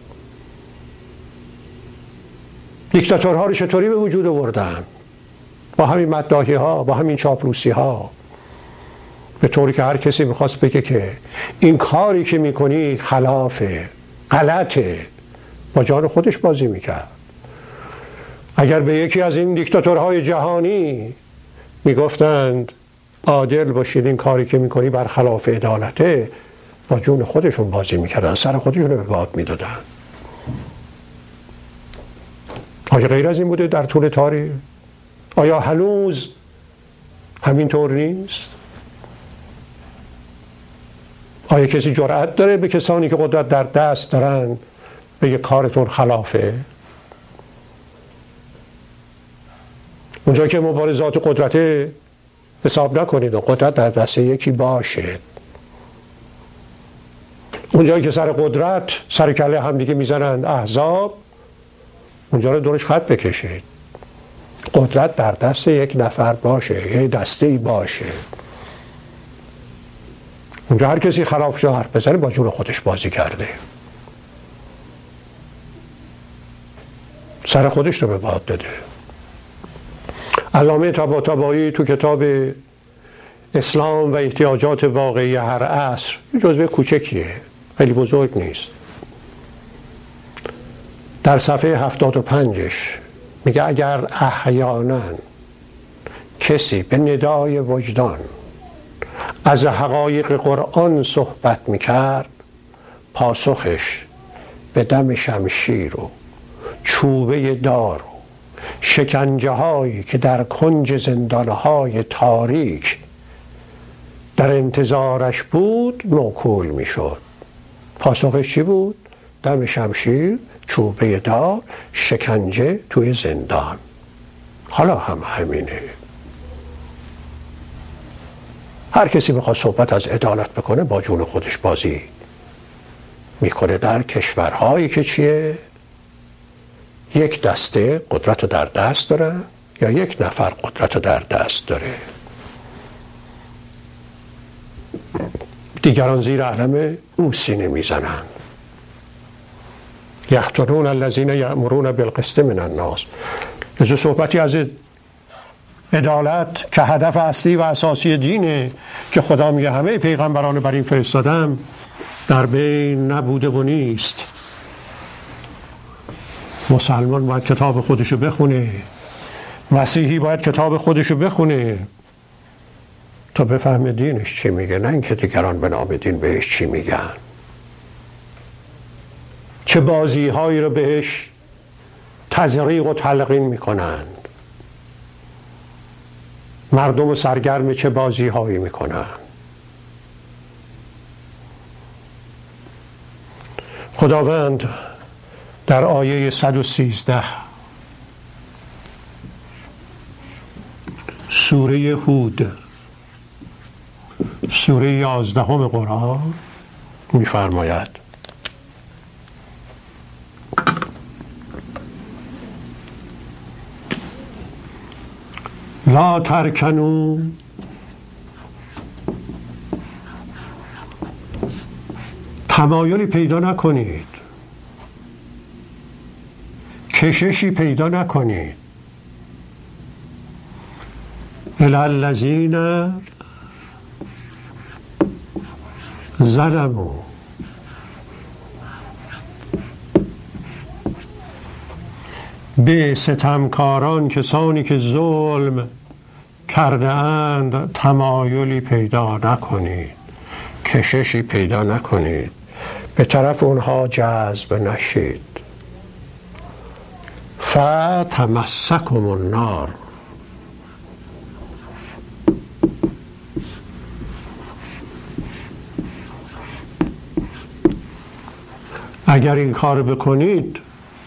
دیکتاتورها رو چطوری به وجود آوردن؟ با همین مداحی ها، با همین چاپلوسی ها، به طوری که هر کسی میخواست بگه که این کاری که میکنی خلافه، غلطه، با جان خودش بازی میکرد. اگر به یکی از این دیکتاتورهای جهانی میگفتند عادل باشید، این کاری که میکنی برخلاف عدالته، با جون خودشون بازی میکردن، سر خودشون رو به باد میدادن. آیا غیر از این بوده در طول تاریخ؟ آیا هنوز همینطور نیست؟ آیا کسی جرأت داره به کسانی که قدرت در دست دارن بگه کارتون خلافه؟ اونجا که مبارزات قدرت حساب نکنید و قدرت در دست یکی باشه. اونجایی که سر قدرت سر کله هم دیگه میزنند احزاب، اونجا رو دورش خط بکشید. قدرت در دست یک نفر باشه، یک دسته‌ای باشه، اونجا هر کسی خلاف جا حرف بزنه با جون خودش بازی کرده، سر خودش رو به باد داده. علامه طباطبایی تو کتاب اسلام و احتیاجات واقعی هر عصر، جزوه کوچکیه، خیلی بزرگ نیست، در صفحه 75 میگه اگر احیانا کسی به ندای وجدان از حقایق قرآن صحبت میکرد، پاسخش به دم شمشیر و چوبه دار و شکنجه هایی که در کنج زندانهای تاریک در انتظارش بود موکول میشد. پاسخش چی بود؟ دم شمشیر، چوبه دار، شکنجه توی زندان. حالا هم همینه. هر کسی بخواد صحبت از عدالت بکنه با جون خودش بازی میکنه. در کشورهایی که چیه؟ یک دسته قدرت رو در دست داره یا یک نفر قدرت رو در دست داره، دیگران زیر علم او سینه میزنن. یقتلون الذین یأمرون بالقسط من الناس. لذا صحبتی از عدالت که هدف اصلی و اساسی دینه که خدا میگه همه پیغمبران بر این فرستادم، در بین نبوده و نیست. مسلمان باید کتاب خودشو بخونه، مسیحی باید کتاب خودشو بخونه تا بفهمه دینش چی میگه، نه اینکه دیگران به نام دین بهش چی میگن، چه بازی هایی رو بهش تزریق و تلقین میکنند، مردم سرگرم چه بازی هایی میکنند. خداوند در آیه 113 سوره هود، سوره 11 قرآن می‌فرماید لا ترکنوا تمایلی پیدا نکنید، کششی پیدا نکنید، الی الذین ظلموا، به ستمکاران، کسانی که ظلم کرده اند تمایلی پیدا نکنید، کششی پیدا نکنید، به طرف اونها جذب نشید. فتمسکم النار، اگر این کار بکنید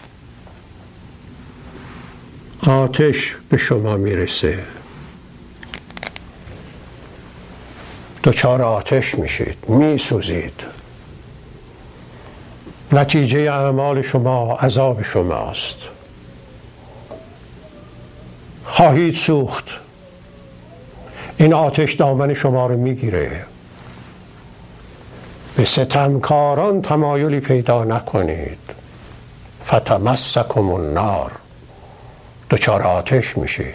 آتش به شما میرسه، دچار آتش میشید، میسوزید، نتیجه اعمال شما عذاب شماست، خواهید سوخت، این آتش دامن شما رو میگیره. به ستمکاران تمایلی پیدا نکنید، فتمسکم النار، دچار آتش میشید،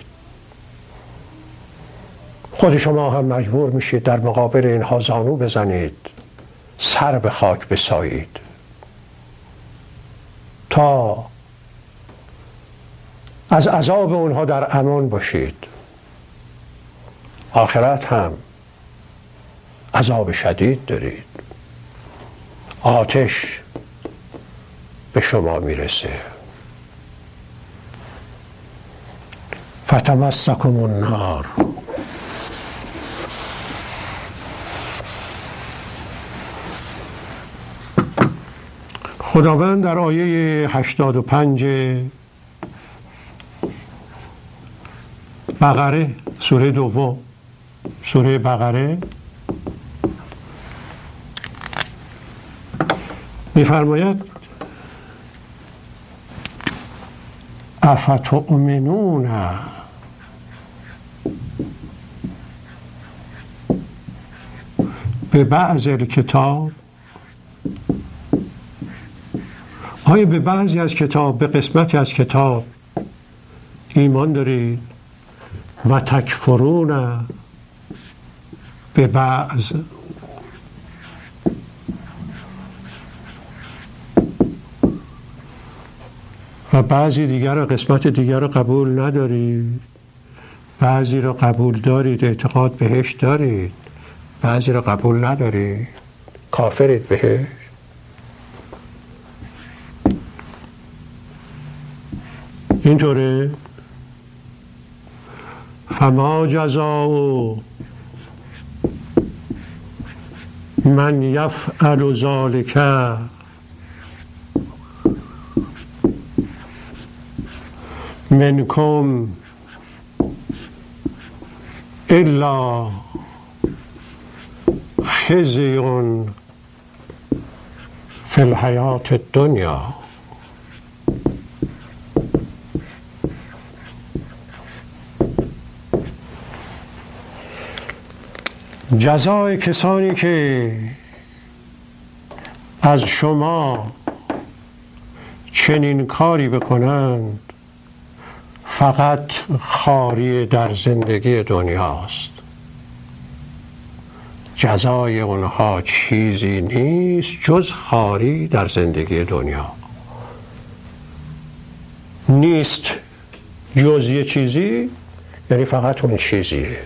خود شما هم مجبور میشید در مقابل اینها زانو بزنید، سر به خاک بسایید تا از عذاب اونها در امان باشید. آخرت هم عذاب شدید دارید، آتش به شما میرسه. فتمسکم النار. خداوند در آیه 85 بقره، سوره دوم، سوره بقره می‌فرماید افتؤمنون به بعض الکتاب، آیا به بعضی از کتاب، به قسمتی از کتاب ایمان دارید؟ و تکفرون به بعض، و بعضی دیگر قسمت دیگر رو قبول ندارید، بعضی رو قبول دارید، اعتقاد بهش دارید، بعضی رو قبول ندارید، کافرید بهش. اینطوره. فما جزاء من یفعل ذلک منکم الا خزی فی الحیاة الدنیا. جزای کسانی که از شما چنین کاری بکنند فقط خواری در زندگی دنیاست. جزای اونها چیزی نیست جز خواری در زندگی دنیا. نیست جز یه چیزی، یعنی فقط اون چیزیه.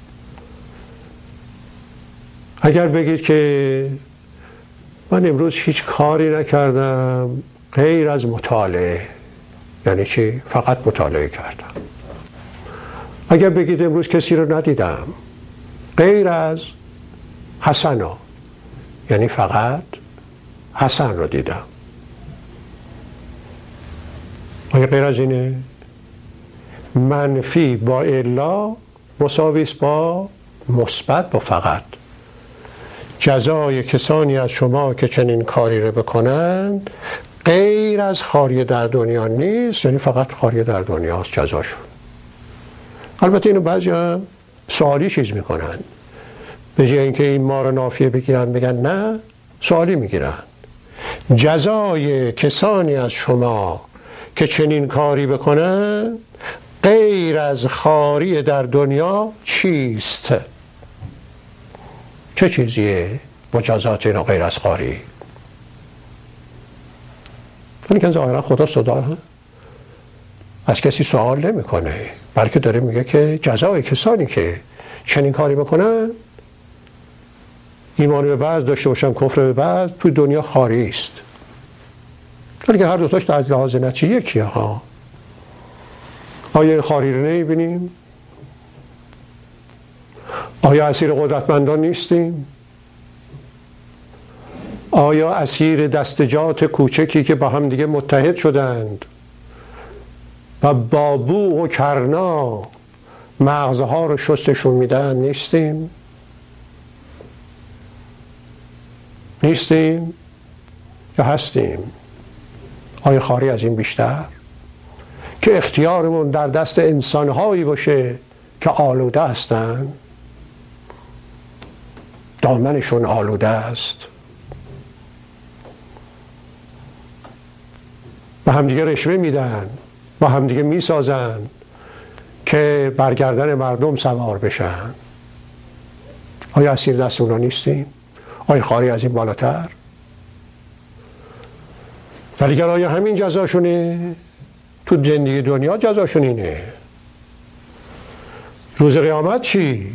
اگر بگید که من امروز هیچ کاری نکردم غیر از مطالعه، یعنی چی؟ فقط مطالعه کردم. اگر بگید امروز کسی رو ندیدم غیر از حسنا، یعنی فقط حسن رو دیدم. آیا غیر از اینه؟ منفی با الا مساویس با مثبت با فقط. جزای کسانی از شما که چنین کاری رو بکنند غیر از خواری در دنیا نیست، یعنی فقط خواری در دنیا است جزاشون. البته اینو بعضی هم سوالی چیز میکنن، به جای اینکه این ما رو نافیه بگیرن بگن نه، سوالی میگیرن. جزای کسانی از شما که چنین کاری بکنن غیر از خواری در دنیا چیست؟ چه چیزیه مجازات اینا غیر از خواری؟ ولی که ظاهرا خدا صدا از کسی سوال نمیکنه، بلکه داره میگه که جزای کسانی که چنین کاری بکنن، ایمان به بعض داشته باشن کفر به بعض، تو دنیا خواری است. ولی که هر دوتاش در لحاظ نتیجه یکیه ها. آیا این خواری رو نمیبینیم؟ آیا اسیر قدرتمندان نیستیم؟ آیا اسیر دستجات کوچکی که با هم دیگه متحد شدند و با بو و کرنا مغزها رو شستشون میدن نیستیم؟ نیستیم یا هستیم؟ آیا خواری از این بیشتر؟ که اختیارمون در دست انسانهایی باشه که آلوده هستن، دامنشون آلوده است، با همدیگه رشوه میدن، با همدیگه میسازن که برگردن مردم سوار بشن. آیا اسیر دست اونا نیستیم؟ آیا خواری از این بالاتر؟ ولی گر آیا همین جزاشونه؟ تو زندگی دنیا جزاشون اینه. روز قیامت چی؟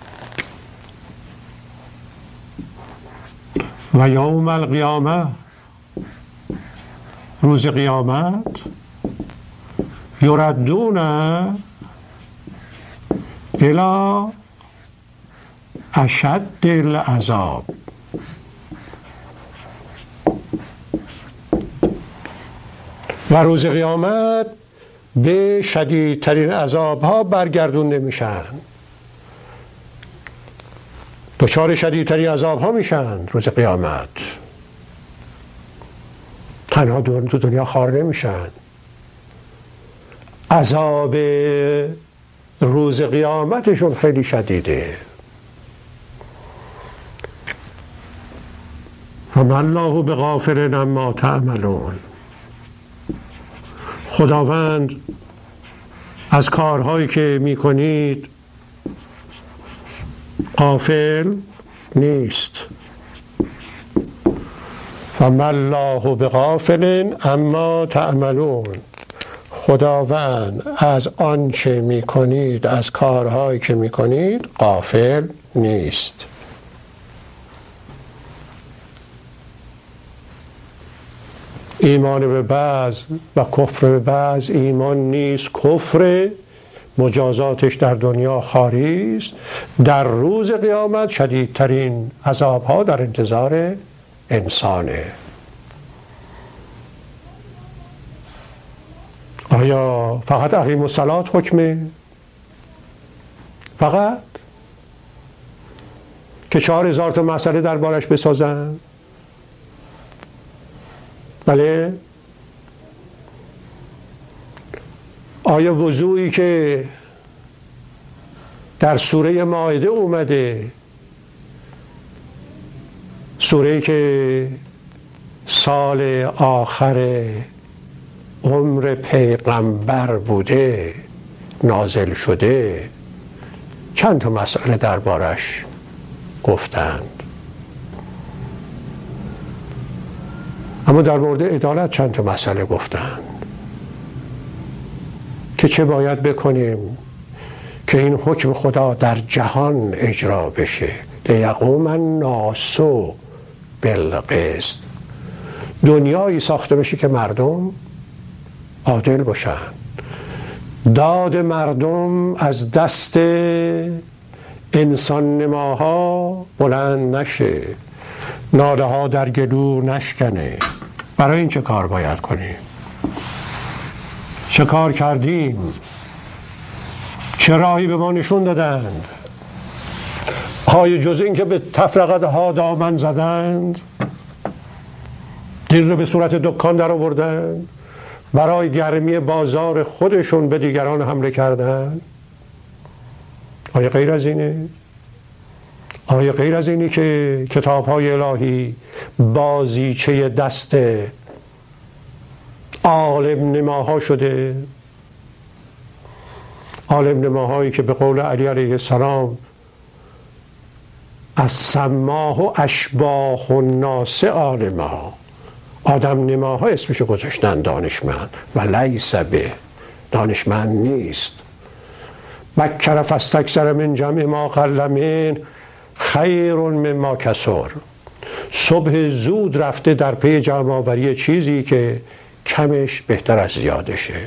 و یوم القیامه، روز قیامت، یردون الی اشد العذاب، و روز قیامت به شدیدترین عذاب ها برگردونده میشن، دچار شدیدترین عذاب ها میشن روز قیامت. تنها تو دنیا خوار نمیشن، عذاب روز قیامتشون خیلی شدیده. وما الله بغافل عما تعملون. خداوند از کارهایی که میکنید غافل نیست. وما الله بغافل عما تعملون. خداوند از آنچه میکنید، از کارهایی که میکنید غافل نیست. ایمان به بعض و کفر به بعض ایمان نیست، کفر، مجازاتش در دنیا خاری است، در روز قیامت شدیدترین عذابها در انتظار انسانه. آیا فقط اقیم الصلاة حکمه؟ فقط که 4000 تا مسئله دربارش بسازن؟ بله. آیا وضوئی که در سوره مائده اومده، سوره‌ای که سال آخر عمر پیغمبر بوده نازل شده، چند تا مسئله دربارش گفتند؟ اما در مورد عدالت چند تا مسئله گفتند که چه باید بکنیم که این حکم خدا در جهان اجرا بشه. لیقوم الناس بالقسط. دنیایی ساخته بشه که مردم عادل باشن، داد مردم از دست انسان نماها بلند نشه، ناله ها در گلو نشکنه. برای این چه کار باید کنیم؟ چه کار کردیم؟ چه راهی به ما نشون دادند؟ جز این که به تفرقت ها دامن زدند، دین رو به صورت دکان در آوردند، برای گرمی بازار خودشون به دیگران حمله کردند. آیا غیر از اینه؟ آیا غیر از اینی که کتاب‌های الهی بازیچه دست عالم نماها شده؟ عالم نماهایی که به قول علی علیه السلام از سماه و اشباح الناس عالما، آدم نماها اسمشو گذاشتن دانشمند، و لیس به، دانشمند نیست. مکر فاستکثر من جمع ما قل من خیر مما کثر. صبح زود رفته در پی جمع آوری چیزی که کمش بهتر از زیادشه.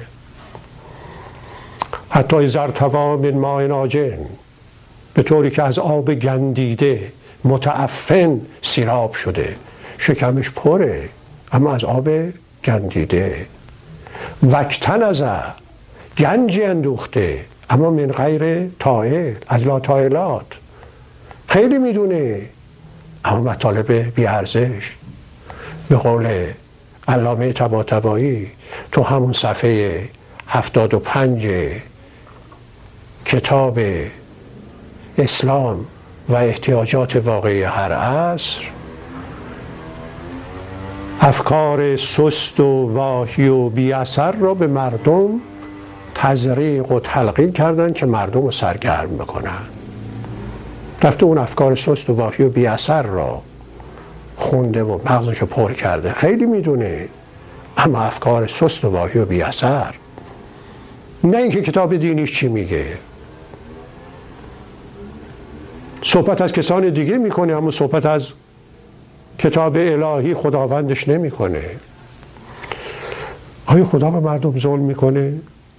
حتی اذا ارتوی من ماء عاجن، به طوری که از آب گندیده متعفن سیراب شده، شکمش پره اما از آب گندیده. وکتنزه، گنجی اندوخته اما من غیر طائل، از لا طائلات، خیلی میدونه اما مطالب بی ارزش. به قول علامه طباطبایی تو همون صفحه 75 کتاب اسلام و احتیاجات واقعی هر عصر، افکار سست و واهی و بی اثر را به مردم تزریق و تلقین کردن که مردم رو سرگرم بکنن. رفته اون افکار سست و واهی و بی اثر را خونده و مغزشو پر کرده، خیلی میدونه اما افکار سست و واهی و بی اثر. نه اینکه کتاب دینیش چی میگه، صحبت از کسان دیگه میکنه اما صحبت از کتاب الهی خداوندش نمیکنه. آیا خدا به مردم ظلم میکنه؟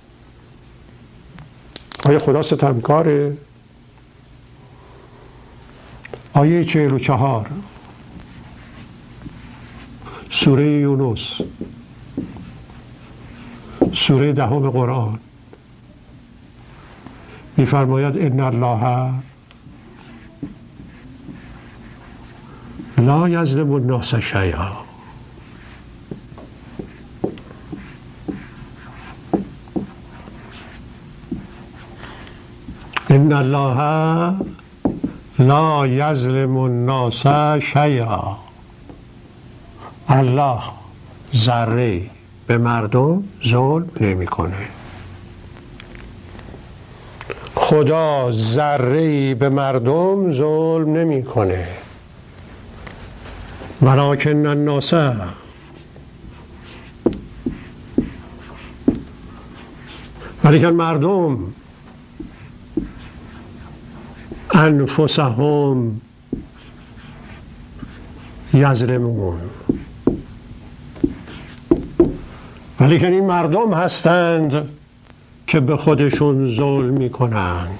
آیا خدا ستمکاره؟ آیه 44 سوره یونس، سوره 10 قرآن میفرماید ان الله لا یظلم الناس شیئا. ان الله لا یظلم الناس شیئا. الله ذره به مردم ظلم نمیکنه. خدا ذره‌ای به مردم ظلم نمیکنه. ولکن الناس ولیکن مردم انفسهم یظلمون. ولیکن این مردم هستند که به خودشون ظلم میکنند.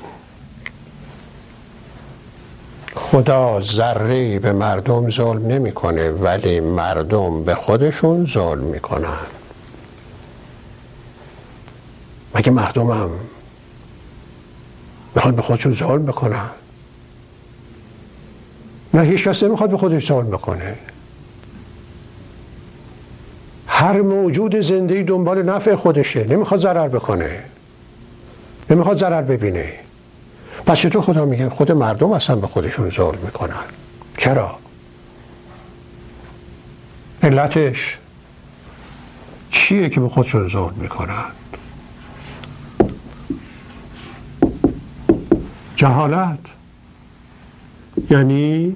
خدا ذره‌ای به مردم ظلم نمیکنه، ولی مردم به خودشون ظلم میکنن. مگه مردم هم میخواد به خودشون ظلم بکنن؟ نه، هیچ کس نمیخواد به خودش ظلم بکنه. هر موجود زنده‌ای دنبال نفع خودشه، نمیخواد ضرر بکنه، نمیخواد ضرر ببینه. پس چطور خدا میگه خود مردم اصلا به خودشون ظلم میکنن؟ چرا؟ علتش چیه که به خودشون ظلم میکنن؟ جهالت، یعنی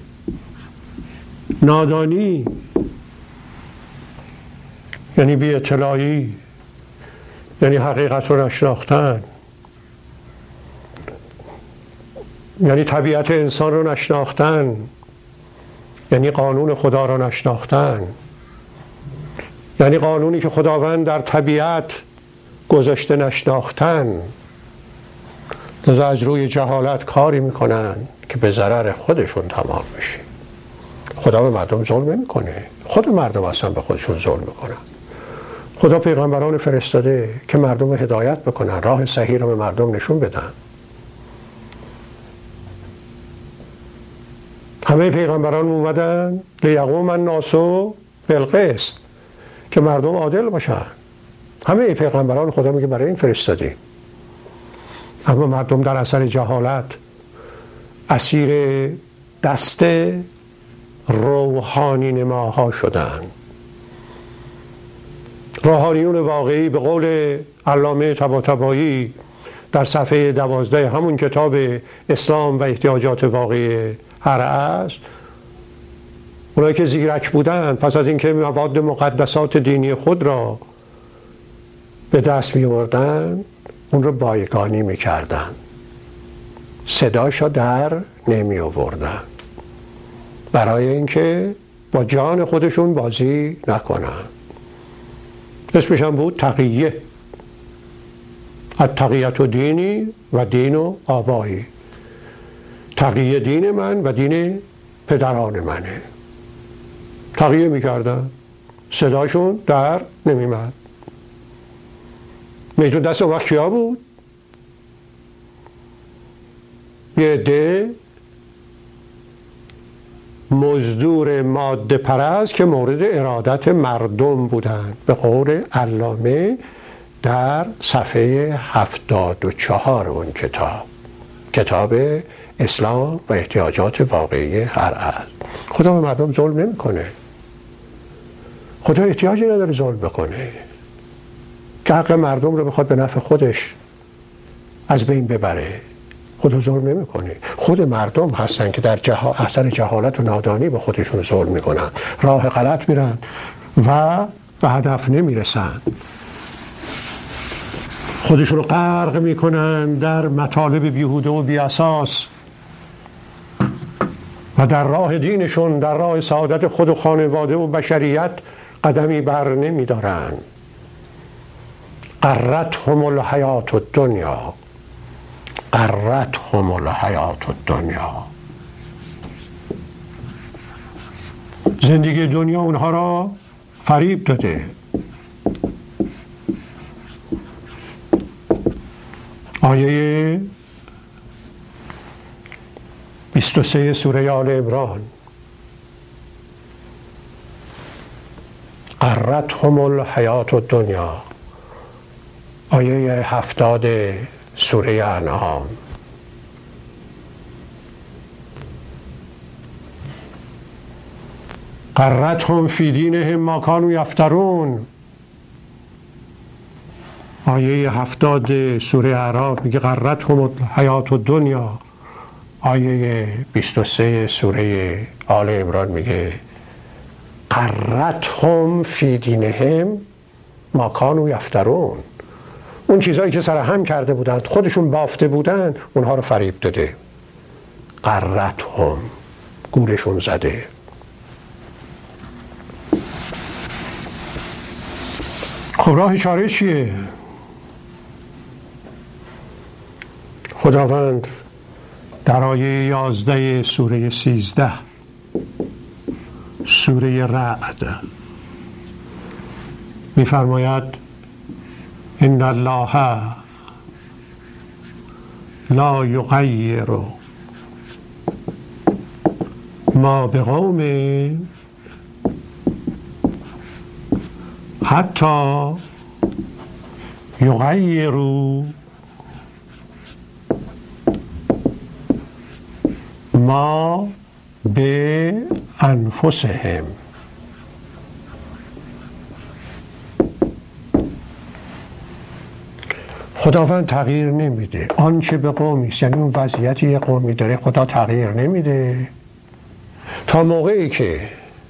نادانی، یعنی بی اطلاعی، یعنی حقیقت رو نشناختن، یعنی طبیعت انسان رو نشناختن، یعنی قانون خدا رو نشناختن، یعنی قانونی که خداوند در طبیعت گذاشته نشناختن. لذا از روی جهالت کاری میکنن که به ضرر خودشون تمام بشه. خدا به مردم ظلم نمیکنه، خود مردم اصلا به خودشون ظلم میکنن. خدا پیغمبران فرستاده که مردم رو هدایت بکنن، راه صحیح رو به مردم نشون بدن. همه پیغمبران اومدن لیقوم الناس بالقسط، که مردم عادل باشن. همه پیغمبران خدا میگه برای این فرستادیم. اما مردم در اثر جهالت اسیر دست روحانی نماها شدن. روحانیون واقعی به قول علامه طباطبایی در صفحه 12 همون کتاب اسلام و احتیاجات واقعی هر عصر، اونایی که زیرک بودن پس از اینکه مواد مقدسات دینی خود را به دست می آوردن، اون رو بایگانی می کردن، صداشو در نمی آوردن، برای اینکه با جان خودشون بازی نکنن. اسمش هم بود تقیه. التقیت و دینی و دین و آبایی. تقیه دین من و دین پدران منه. تقیه میکردن، صداشون در نمیمد. میتون دست اون وقت کیا بود؟ یه عده مزدور ماده پرست که مورد ارادت مردم بودند، به قول علامه در صفحه 74 اون کتاب اسلام و احتیاجات واقعی هر عصر. خدا به مردم ظلم نمیکنه. خدا احتیاجی نداره ظلم بکنه که حق مردم رو بخواد به نفع خودش از بین ببره. خدا ظلم نمیکنه. خود مردم هستن که در اثر جهالت و نادانی به خودشون ظلم میکنن، راه غلط میرن و به هدف نمیرسن، خودشون رو غرق میکنن در مطالب بیهوده و بیاساس و در راه دینشون، در راه سعادت خود و خانواده و بشریت قدمی بر نمیدارن. غرتهم الحیات الدنیا، غرتهم الحیات الدنیا. زندگی دنیا اونها را فریب داده. آیه 23 سوره آل عمران، غرتهم الحیات الدنیا. آیه 70 سوره انعام، غرتهم فی دینهم ما کانوا یفترون. آیه 70 سوره اعراف میگه غرتهم حیات الدنیا. آیه 23 سوره آل عمران میگه غرتهم فی دینهم ما کانوا یفترون. اون چیزایی که سر هم کرده بودند، خودشون بافته بودند، اونها رو فریب داده. غرتهم، گولشون زده. خب راه چاره چیه؟ خداوند در آیه 11 سوره 13 سوره رعد می‌فرماید ان الله لا یغیر ما بقوم حتی یغیروا ما به انفسهم. خداوند تغییر نمیده آنچه به قومی است، یعنی اون وضعیتی یه قومی داره خدا تغییر نمیده تا موقعی که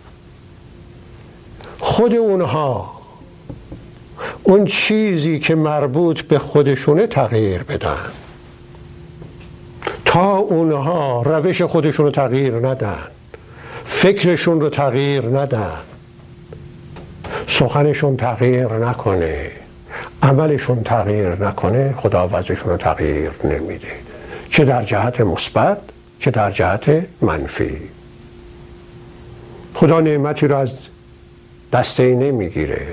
خود اونها اون چیزی که مربوط به خودشونه تغییر بدن. تا اونها روش خودشون رو تغییر ندن، فکرشون رو تغییر ندن، سخنشون تغییر نکنه، عملشون تغییر نکنه، خدا وضعشون رو تغییر نمیده، چه در جهت مثبت چه در جهت منفی. خدا نعمتی رو از دسته نمیگیره.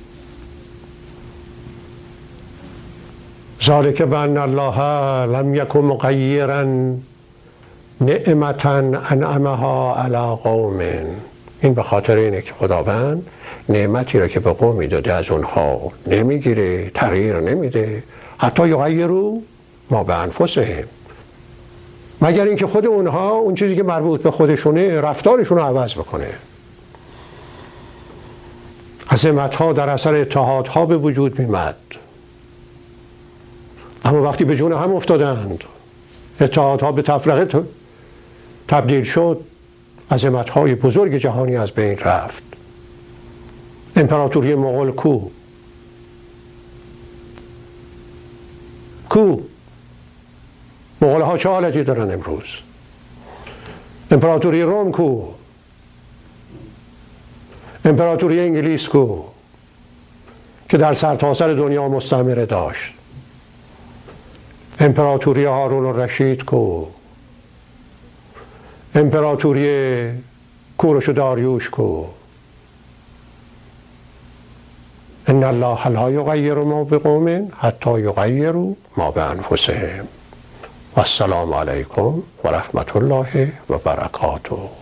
ذالک بأن الله لم یکن مغیرا نعمة انعمها علی قوم. این به خاطر اینه که خداوند نعمتی را که به قومی داده از اونها نمیگیره، تغییر نمیده، حتی یغیروا ما به انفسهم، مگر اینکه خود اونها اون چیزی که مربوط به خودشونه رفتارشون رو عوض بکنه. عظمت‌ها در اثر اتحادها به وجود میمد، اما وقتی به جون هم افتادند، اتحادها به تفرقه تبدیل شد، عظمت‌های بزرگ جهانی از بین رفت. امپراتوری مغول کو مغول‌ها چه حالتی دارن امروز؟ امپراتوری روم کو؟ امپراتوری انگلیس کو که در سرتاسر دنیا مستعمره داشت؟ امپراتوری هارون الرشید کو؟ امپراتوری کوروش و داریوش کو؟ ان الله لا یغیر ما بقوم حتی یغیروا ما بانفسهم. و السلام علیکم و رحمت الله و برکاته.